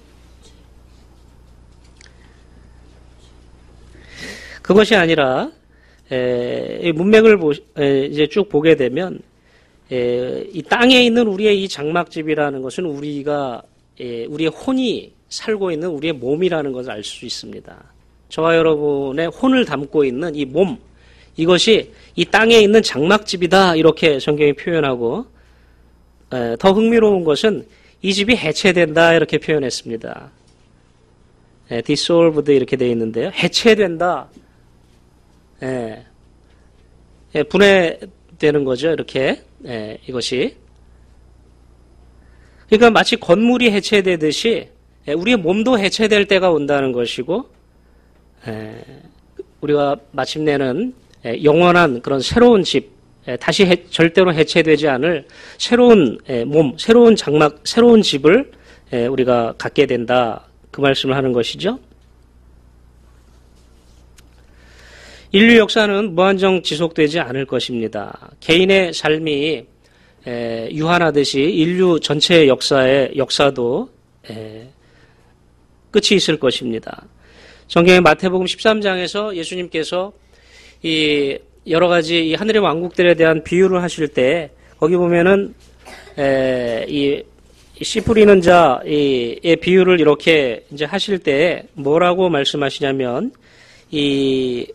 그것이 아니라 에, 문맥을 보, 에, 이제 쭉 보게 되면 에, 이 땅에 있는 우리의 이 장막집이라는 것은 우리가 에, 우리의 혼이 살고 있는 우리의 몸이라는 것을 알 수 있습니다. 저와 여러분의 혼을 담고 있는 이 몸, 이것이 이 땅에 있는 장막집이다 이렇게 성경이 표현하고 에, 더 흥미로운 것은 이 집이 해체된다 이렇게 표현했습니다. 에, dissolved 이렇게 되어 있는데요. 해체된다. 에, 에, 분해되는 거죠. 이렇게 에, 이것이. 그러니까 마치 건물이 해체되듯이 에, 우리의 몸도 해체될 때가 온다는 것이고 에, 우리가 마침내는 영원한 그런 새로운 집, 다시 해, 절대로 해체되지 않을 새로운 몸, 새로운 장막, 새로운 집을 우리가 갖게 된다. 그 말씀을 하는 것이죠. 인류 역사는 무한정 지속되지 않을 것입니다. 개인의 삶이 에, 유한하듯이 인류 전체의 역사의 역사도 에, 끝이 있을 것입니다. 성경의 마태복음 십삼 장에서 예수님께서 이 여러 가지 이 하늘의 왕국들에 대한 비유를 하실 때 거기 보면은 에, 이 씨 뿌리는 자의 비유를 이렇게 이제 하실 때 뭐라고 말씀하시냐면 이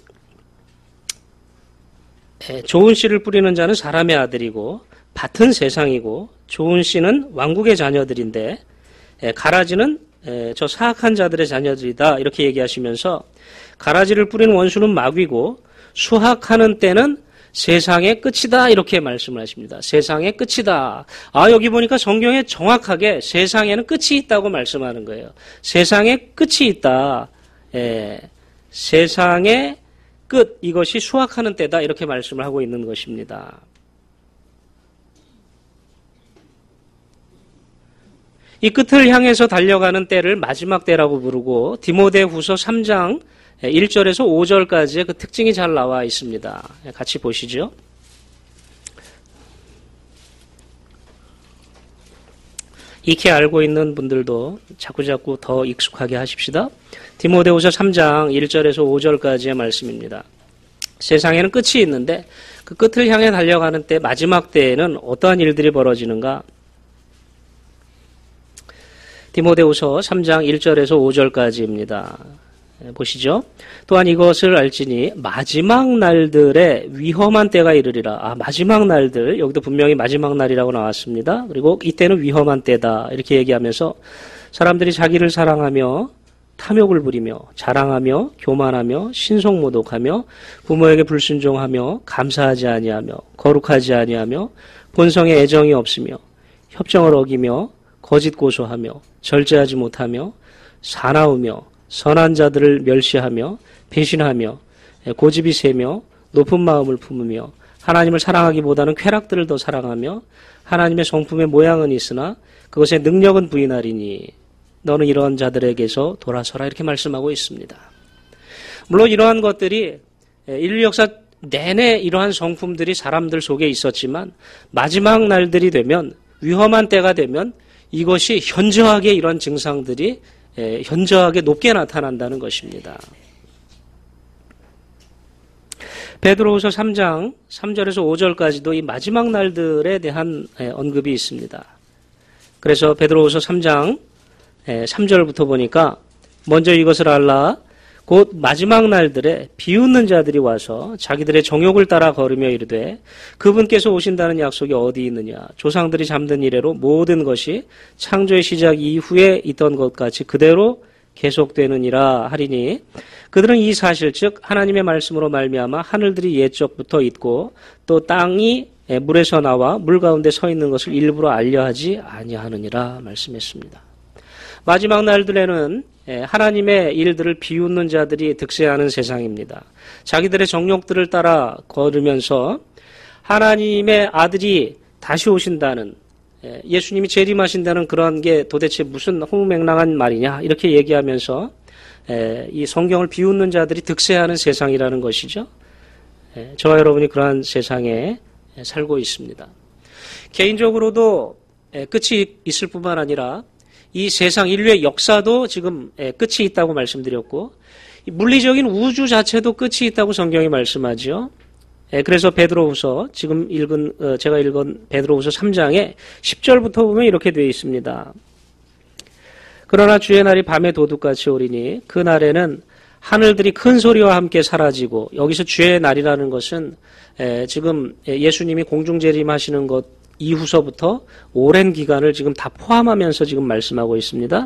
에, 좋은 씨를 뿌리는 자는 사람의 아들이고 밭은 세상이고 좋은 씨는 왕국의 자녀들인데 에, 가라지는 에, 저 사악한 자들의 자녀들이다 이렇게 얘기하시면서 가라지를 뿌리는 원수는 마귀고 수확하는 때는 세상의 끝이다 이렇게 말씀을 하십니다. 세상의 끝이다. 아 여기 보니까 성경에 정확하게 세상에는 끝이 있다고 말씀하는 거예요. 세상의 끝이 있다. 에, 세상의 끝 이것이 수확하는 때다 이렇게 말씀을 하고 있는 것입니다. 이 끝을 향해서 달려가는 때를 마지막 때라고 부르고 디모데후서 삼 장 일 절에서 오 절까지의 그 특징이 잘 나와 있습니다. 같이 보시죠. 익히 알고 있는 분들도 자꾸자꾸 더 익숙하게 하십시다. 디모데후서 삼 장 일 절에서 오 절까지의 말씀입니다. 세상에는 끝이 있는데 그 끝을 향해 달려가는 때 마지막 때에는 어떠한 일들이 벌어지는가? 디모데후서 삼 장 일 절에서 오 절까지입니다. 보시죠. 또한 이것을 알지니 마지막 날들의 위험한 때가 이르리라. 아, 마지막 날들. 여기도 분명히 마지막 날이라고 나왔습니다. 그리고 이때는 위험한 때다. 이렇게 얘기하면서 사람들이 자기를 사랑하며 탐욕을 부리며 자랑하며 교만하며 신속모독하며 부모에게 불순종하며 감사하지 아니하며 거룩하지 아니하며 본성에 애정이 없으며 협정을 어기며 거짓 고소하며 절제하지 못하며 사나우며 선한 자들을 멸시하며 배신하며 고집이 세며 높은 마음을 품으며 하나님을 사랑하기보다는 쾌락들을 더 사랑하며 하나님의 성품의 모양은 있으나 그것의 능력은 부인하리니 너는 이러한 자들에게서 돌아서라 이렇게 말씀하고 있습니다. 물론 이러한 것들이 인류 역사 내내 이러한 성품들이 사람들 속에 있었지만 마지막 날들이 되면 위험한 때가 되면 이것이 현저하게 이런 증상들이 현저하게 높게 나타난다는 것입니다. 베드로후서 삼 장 삼 절에서 오 절까지도 이 마지막 날들에 대한 언급이 있습니다. 그래서 베드로후서 삼 장 삼 절부터 보니까 먼저 이것을 알라 곧 마지막 날들에 비웃는 자들이 와서 자기들의 정욕을 따라 걸으며 이르되 그분께서 오신다는 약속이 어디 있느냐 조상들이 잠든 이래로 모든 것이 창조의 시작 이후에 있던 것 같이 그대로 계속되느니라 하리니 그들은 이 사실 즉 하나님의 말씀으로 말미암아 하늘들이 옛적부터 있고 또 땅이 물에서 나와 물 가운데 서 있는 것을 일부러 알려하지 아니하느니라 말씀했습니다. 마지막 날들에는 하나님의 일들을 비웃는 자들이 득세하는 세상입니다. 자기들의 정욕들을 따라 걸으면서 하나님의 아들이 다시 오신다는 예수님이 재림하신다는 그런 게 도대체 무슨 허무맹랑한 말이냐 이렇게 얘기하면서 이 성경을 비웃는 자들이 득세하는 세상이라는 것이죠. 저와 여러분이 그러한 세상에 살고 있습니다. 개인적으로도 끝이 있을 뿐만 아니라 이 세상 인류의 역사도 지금 끝이 있다고 말씀드렸고 물리적인 우주 자체도 끝이 있다고 성경이 말씀하죠. 그래서 베드로후서 지금 읽은 제가 읽은 베드로후서 삼 장에 십 절부터 보면 이렇게 되어 있습니다. 그러나 주의 날이 밤에 도둑같이 오리니 그 날에는 하늘들이 큰 소리와 함께 사라지고 여기서 주의 날이라는 것은 지금 예수님이 공중재림하시는 것 이후서부터 오랜 기간을 지금 다 포함하면서 지금 말씀하고 있습니다.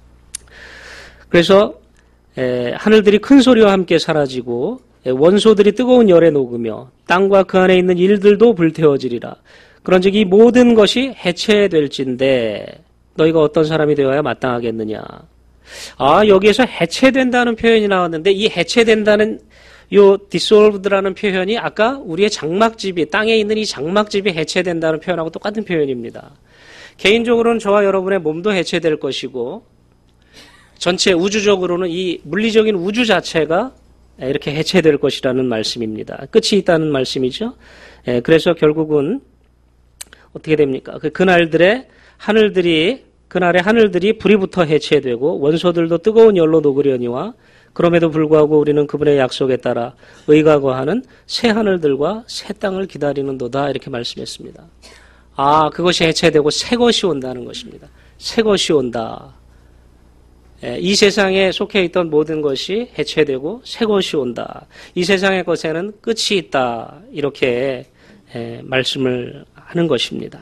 그래서 에, 하늘들이 큰 소리와 함께 사라지고 에, 원소들이 뜨거운 열에 녹으며 땅과 그 안에 있는 일들도 불태워지리라. 그런즉 이 모든 것이 해체될진데 너희가 어떤 사람이 되어야 마땅하겠느냐. 아 여기에서 해체된다는 표현이 나왔는데 이 해체된다는 요 dissolved라는 표현이 아까 우리의 장막집이 땅에 있는 이 장막집이 해체된다는 표현하고 똑같은 표현입니다. 개인적으로는 저와 여러분의 몸도 해체될 것이고 전체 우주적으로는 이 물리적인 우주 자체가 이렇게 해체될 것이라는 말씀입니다. 끝이 있다는 말씀이죠. 그래서 결국은 어떻게 됩니까? 그 그날들의 하늘들이 그날의 하늘들이 불이부터 해체되고 원소들도 뜨거운 열로 녹으려니와 그럼에도 불구하고 우리는 그분의 약속에 따라 의가 거하는 새 하늘들과 새 땅을 기다리는도다 이렇게 말씀했습니다. 아, 그것이 해체되고 새 것이 온다는 것입니다. 새 것이 온다. 이 세상에 속해 있던 모든 것이 해체되고 새 것이 온다. 이 세상의 것에는 끝이 있다. 이렇게 말씀을 하는 것입니다.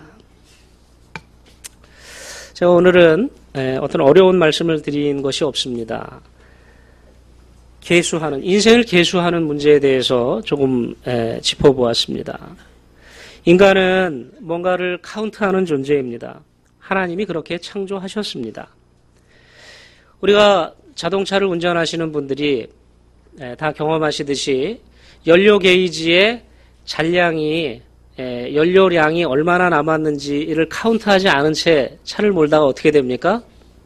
제가 오늘은 어떤 어려운 말씀을 드린 것이 없습니다. 계수하는, 인생을 계수하는 문제에 대해서 조금 짚어보았습니다. 인간은 뭔가를 카운트하는 존재입니다. 하나님이 그렇게 창조하셨습니다. 우리가 자동차를 운전하시는 분들이 다 경험하시듯이 연료 게이지의 잔량이 연료량이 얼마나 남았는지를 카운트하지 않은 채 차를 몰다가 어떻게 됩니까?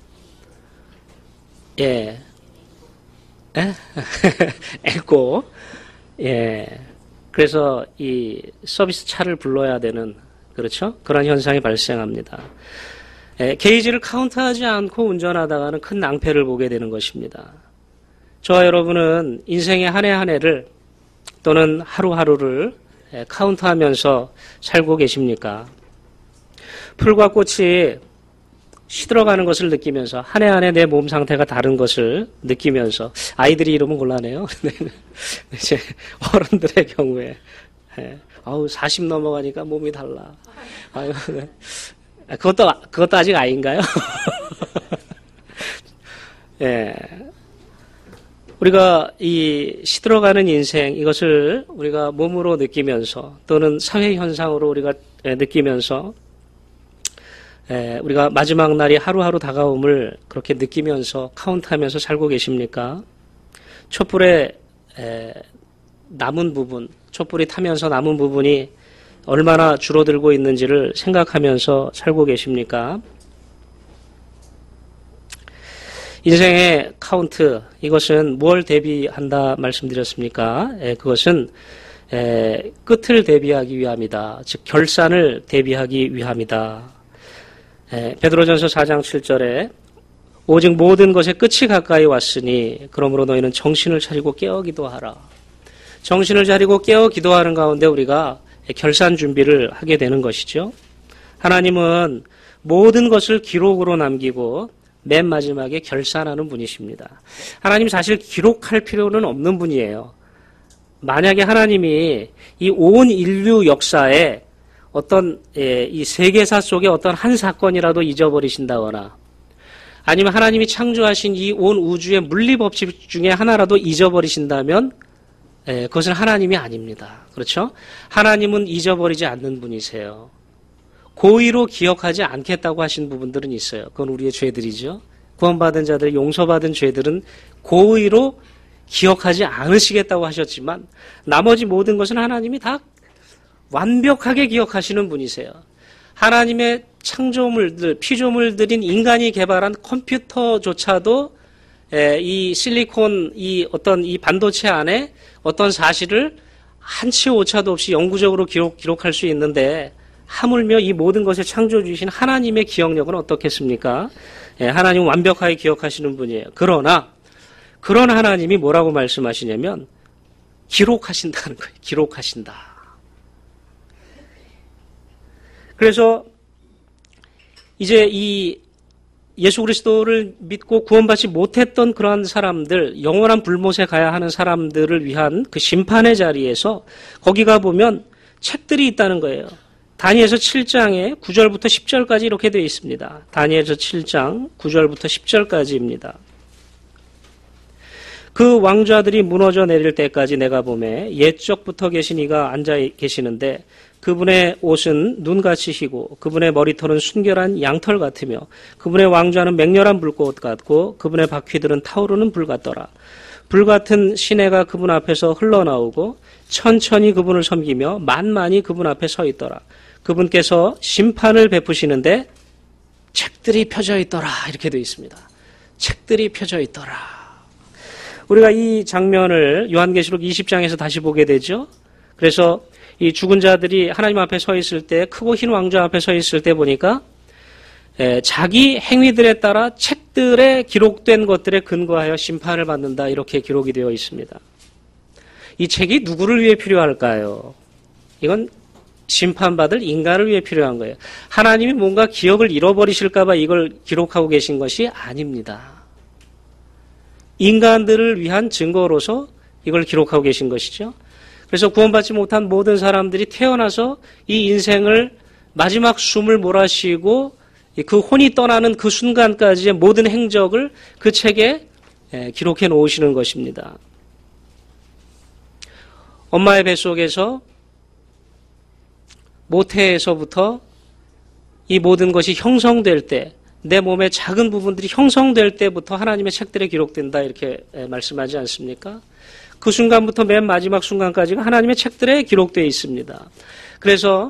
예. 에? 에고. 예. 그래서 이 서비스 차를 불러야 되는, 그렇죠? 그런 현상이 발생합니다. 에, 게이지를 카운트하지 않고 운전하다가는 큰 낭패를 보게 되는 것입니다. 저와 여러분은 인생의 한 해 한 해를 또는 하루하루를 에, 카운트하면서 살고 계십니까? 풀과 꽃이 시들어가는 것을 느끼면서 한 해 한 해 내 몸 상태가 다른 것을 느끼면서 아이들이 이러면 곤란해요. 이제 어른들의 경우에 에, 아우 사십 넘어가니까 몸이 달라. 아유, 네. 그것도, 그것도 아직 아이인가요? 예. 우리가 이 시들어가는 인생, 이것을 우리가 몸으로 느끼면서 또는 사회 현상으로 우리가 느끼면서 예, 우리가 마지막 날이 하루하루 다가옴을 그렇게 느끼면서 카운트하면서 살고 계십니까? 촛불에 에, 남은 부분, 촛불이 타면서 남은 부분이 얼마나 줄어들고 있는지를 생각하면서 살고 계십니까? 인생의 카운트, 이것은 뭘 대비한다 말씀드렸습니까? 에, 그것은 에, 끝을 대비하기 위함이다. 즉 결산을 대비하기 위함이다. 에, 베드로전서 사 장 칠 절에 오직 모든 것의 끝이 가까이 왔으니 그러므로 너희는 정신을 차리고 깨어 기도하라. 정신을 차리고 깨어 기도하는 가운데 우리가 결산 준비를 하게 되는 것이죠. 하나님은 모든 것을 기록으로 남기고 맨 마지막에 결산하는 분이십니다. 하나님 사실 기록할 필요는 없는 분이에요. 만약에 하나님이 이 온 인류 역사에 어떤 이 세계사 속에 어떤 한 사건이라도 잊어버리신다거나 아니면 하나님이 창조하신 이 온 우주의 물리법칙 중에 하나라도 잊어버리신다면 예, 그것은 하나님이 아닙니다. 그렇죠? 하나님은 잊어버리지 않는 분이세요. 고의로 기억하지 않겠다고 하신 부분들은 있어요. 그건 우리의 죄들이죠. 구원받은 자들, 용서받은 죄들은 고의로 기억하지 않으시겠다고 하셨지만 나머지 모든 것은 하나님이 다 완벽하게 기억하시는 분이세요. 하나님의 창조물들, 피조물들인 인간이 개발한 컴퓨터조차도 이 실리콘, 이 어떤 이 반도체 안에 어떤 사실을 한치 오차도 없이 영구적으로 기록, 기록할 수 있는데 하물며 이 모든 것을 창조주신 하나님의 기억력은 어떻겠습니까? 예, 하나님은 완벽하게 기억하시는 분이에요. 그러나 그런 하나님이 뭐라고 말씀하시냐면 기록하신다는 거예요. 기록하신다. 그래서 이제 이 예수 그리스도를 믿고 구원받지 못했던 그러한 사람들, 영원한 불못에 가야 하는 사람들을 위한 그 심판의 자리에서 거기 가보면 책들이 있다는 거예요. 다니엘서 칠 장에 구 절부터 십 절까지 이렇게 되어 있습니다. 다니엘서 칠 장 구 절부터 십 절까지입니다. 그 왕좌들이 무너져 내릴 때까지 내가 보매 옛적부터 계신 이가 앉아 계시는데 그분의 옷은 눈같이 희고 그분의 머리털은 순결한 양털 같으며 그분의 왕좌는 맹렬한 불꽃 같고 그분의 바퀴들은 타오르는 불 같더라. 불같은 시내가 그분 앞에서 흘러나오고 천천히 그분을 섬기며 만만이 그분 앞에 서 있더라. 그분께서 심판을 베푸시는데 책들이 펴져 있더라. 이렇게 되어 있습니다. 책들이 펴져 있더라. 우리가 이 장면을 요한계시록 이십 장에서 다시 보게 되죠. 그래서 이 죽은 자들이 하나님 앞에 서 있을 때, 크고 흰 왕좌 앞에 서 있을 때 보니까 에, 자기 행위들에 따라 책들에 기록된 것들에 근거하여 심판을 받는다, 이렇게 기록이 되어 있습니다. 이 책이 누구를 위해 필요할까요? 이건 심판받을 인간을 위해 필요한 거예요. 하나님이 뭔가 기억을 잃어버리실까 봐 이걸 기록하고 계신 것이 아닙니다. 인간들을 위한 증거로서 이걸 기록하고 계신 것이죠. 그래서 구원받지 못한 모든 사람들이 태어나서 이 인생을 마지막 숨을 몰아쉬고 그 혼이 떠나는 그 순간까지의 모든 행적을 그 책에 기록해 놓으시는 것입니다. 엄마의 뱃속에서 모태에서부터 이 모든 것이 형성될 때, 내 몸의 작은 부분들이 형성될 때부터 하나님의 책들에 기록된다, 이렇게 말씀하지 않습니까? 그 순간부터 맨 마지막 순간까지가 하나님의 책들에 기록되어 있습니다. 그래서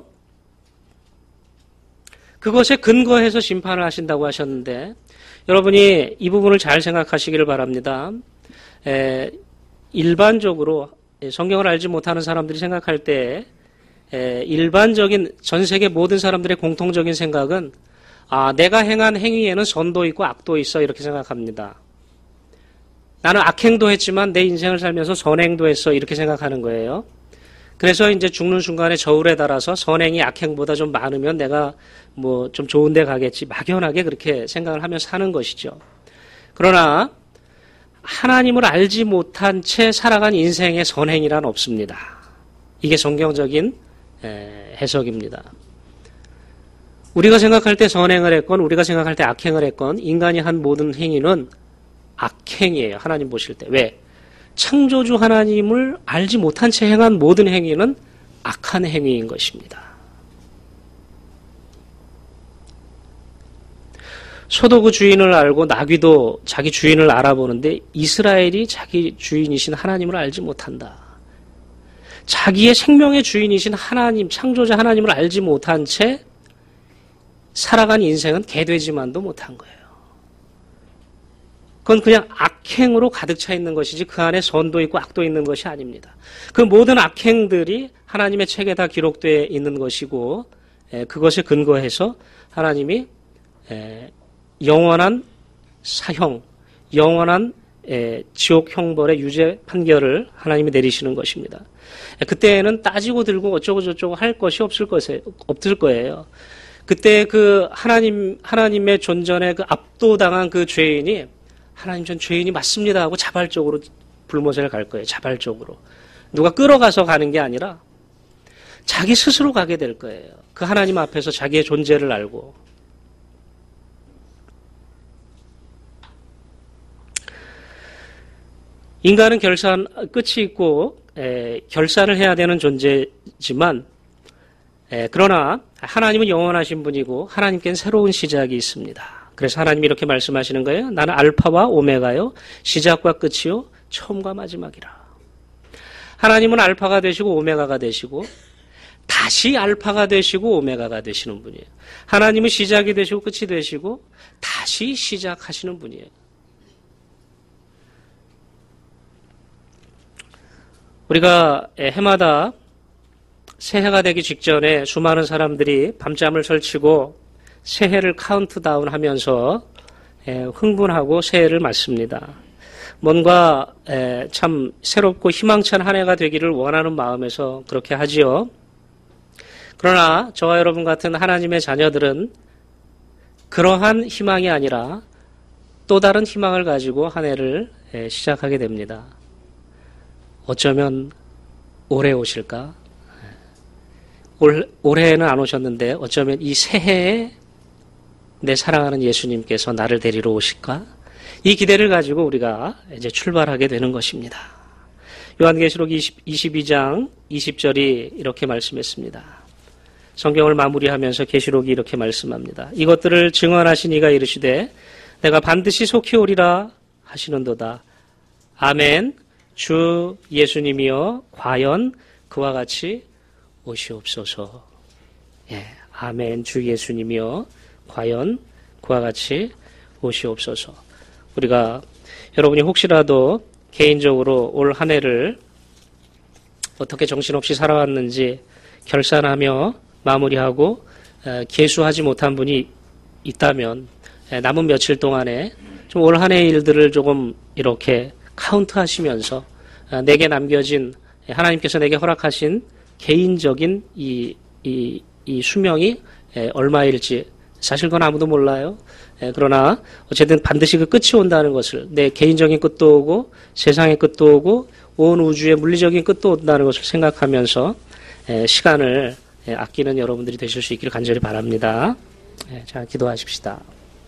그것에 근거해서 심판을 하신다고 하셨는데, 여러분이 이 부분을 잘 생각하시기를 바랍니다. 에, 일반적으로 성경을 알지 못하는 사람들이 생각할 때 에, 일반적인 전 세계 모든 사람들의 공통적인 생각은 아, 내가 행한 행위에는 선도 있고 악도 있어, 이렇게 생각합니다. 나는 악행도 했지만 내 인생을 살면서 선행도 했어, 이렇게 생각하는 거예요. 그래서 이제 죽는 순간에 저울에 따라서 선행이 악행보다 좀 많으면 내가 뭐 좀 좋은 데 가겠지, 막연하게 그렇게 생각을 하며 사는 것이죠. 그러나 하나님을 알지 못한 채 살아간 인생의 선행이란 없습니다. 이게 성경적인 해석입니다. 우리가 생각할 때 선행을 했건 우리가 생각할 때 악행을 했건 인간이 한 모든 행위는 악행이에요. 하나님 보실 때. 왜? 창조주 하나님을 알지 못한 채 행한 모든 행위는 악한 행위인 것입니다. 소도 그 주인을 알고 나귀도 자기 주인을 알아보는데 이스라엘이 자기 주인이신 하나님을 알지 못한다. 자기의 생명의 주인이신 하나님, 창조자 하나님을 알지 못한 채 살아간 인생은 개되지만도 못한 거예요. 그건 그냥 악행으로 가득 차 있는 것이지 그 안에 선도 있고 악도 있는 것이 아닙니다. 그 모든 악행들이 하나님의 책에 다 기록되어 있는 것이고 그것에 근거해서 하나님이 영원한 사형, 영원한 지옥 형벌의 유죄 판결을 하나님이 내리시는 것입니다. 그때는 따지고 들고 어쩌고 저쩌고 할 것이 없을 것에 없을 거예요. 그때 그 하나님, 하나님의 존전에 그 압도당한 그 죄인이 하나님, 전 죄인이 맞습니다 하고 자발적으로 불못을 갈 거예요. 자발적으로. 누가 끌어가서 가는 게 아니라 자기 스스로 가게 될 거예요. 그 하나님 앞에서 자기의 존재를 알고. 인간은 결산, 끝이 있고 에, 결산을 해야 되는 존재지만 에, 그러나 하나님은 영원하신 분이고 하나님께는 새로운 시작이 있습니다. 그래서 하나님이 이렇게 말씀하시는 거예요. 나는 알파와 오메가요, 시작과 끝이요, 처음과 마지막이라. 하나님은 알파가 되시고 오메가가 되시고 다시 알파가 되시고 오메가가 되시는 분이에요. 하나님은 시작이 되시고 끝이 되시고 다시 시작하시는 분이에요. 우리가 해마다 새해가 되기 직전에 수많은 사람들이 밤잠을 설치고 새해를 카운트다운 하면서 흥분하고 새해를 맞습니다. 뭔가 참 새롭고 희망찬 한 해가 되기를 원하는 마음에서 그렇게 하지요. 그러나 저와 여러분 같은 하나님의 자녀들은 그러한 희망이 아니라 또 다른 희망을 가지고 한 해를 시작하게 됩니다. 어쩌면 올해 오실까? 올, 올해는 안 오셨는데 어쩌면 이 새해에 내 사랑하는 예수님께서 나를 데리러 오실까? 이 기대를 가지고 우리가 이제 출발하게 되는 것입니다. 요한계시록 이십이 장 이십 절이 이렇게 말씀했습니다. 성경을 마무리하면서 계시록이 이렇게 말씀합니다. 이것들을 증언하신 이가 이르시되 내가 반드시 속히 오리라 하시는도다. 아멘. 주 예수님이여 과연 그와 같이 오시옵소서. 예, 아멘. 주 예수님이여 과연 그와 같이 오시옵소서. 우리가 여러분이 혹시라도 개인적으로 올 한 해를 어떻게 정신없이 살아왔는지 결산하며 마무리하고 계수하지 못한 분이 있다면 남은 며칠 동안에 좀 올 한 해의 일들을 조금 이렇게 카운트하시면서 내게 남겨진 하나님께서 내게 허락하신 개인적인 이, 이, 이 수명이 얼마일지 사실 그건 아무도 몰라요. 그러나 어쨌든 반드시 그 끝이 온다는 것을, 내 개인적인 끝도 오고 세상의 끝도 오고 온 우주의 물리적인 끝도 온다는 것을 생각하면서 시간을 아끼는 여러분들이 되실 수 있기를 간절히 바랍니다. 자, 기도하십시다.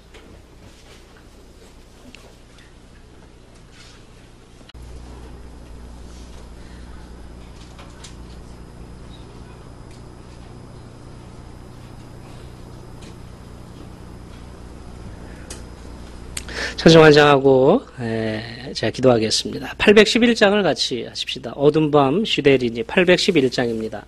찬송환장하고 제가 기도하겠습니다. 팔백십일 장을 같이 하십시다. 어둠 밤 시대리니 팔백십일 장입니다.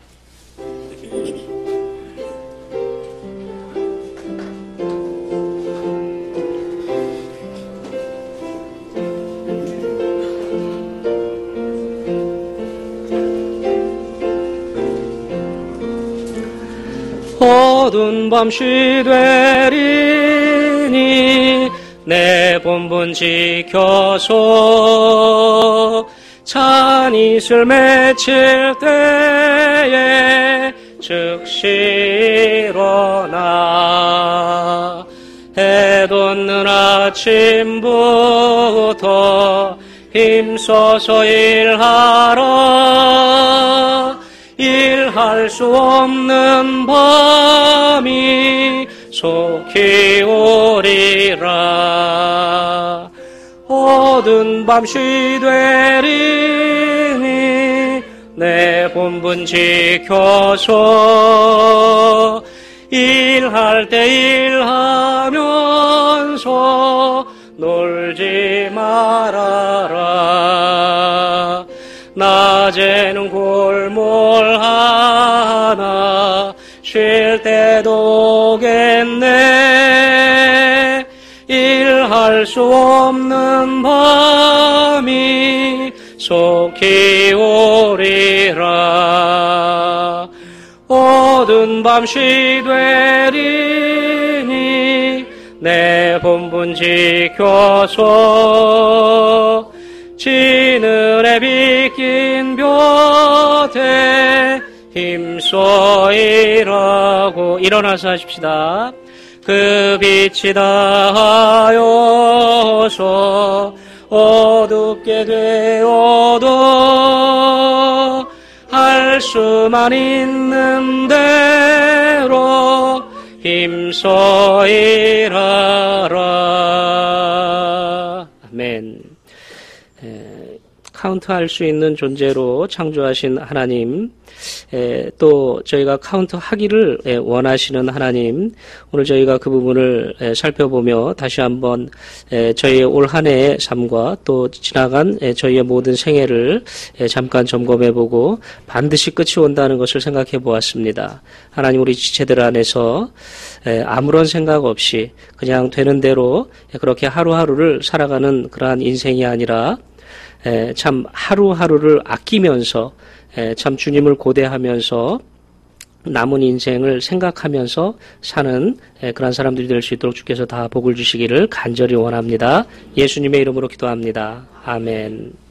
어두운 밤 시되리니 내 본분 지켜서 찬이슬 맺힐 때에 즉시 일어나 해 돋는 아침부터 힘써서 일하라. 일할 수 없는 밤이 속히 오리라. 어두운 밤 시되리니 내 본분 지켜서 일할 때 일하면서 놀지 말아라. 낮에는 골몰하나 쉴 때도 오겠네. 일할 수 없는 밤이 속히 오리라. 어두운 밤 시되리니 내 본분 지켜서 지늘에 빗긴 볕에 힘써 일하고 일어나서 하십시다. 그 빛이 다하여서 어둡게 되어도 할 수만 있는 대로 힘써 일하라. 아멘. 카운트할 수 있는 존재로 창조하신 하나님, 에, 또 저희가 카운트하기를 에, 원하시는 하나님, 오늘 저희가 그 부분을 에, 살펴보며 다시 한번 에, 저희의 올 한 해의 삶과 또 지나간 에, 저희의 모든 생애를 에, 잠깐 점검해보고 반드시 끝이 온다는 것을 생각해 보았습니다. 하나님, 우리 지체들 안에서 에, 아무런 생각 없이 그냥 되는 대로 그렇게 하루하루를 살아가는 그러한 인생이 아니라 에, 참 하루하루를 아끼면서 에, 참 주님을 고대하면서 남은 인생을 생각하면서 사는 에, 그런 사람들이 될 수 있도록 주께서 다 복을 주시기를 간절히 원합니다. 예수님의 이름으로 기도합니다. 아멘.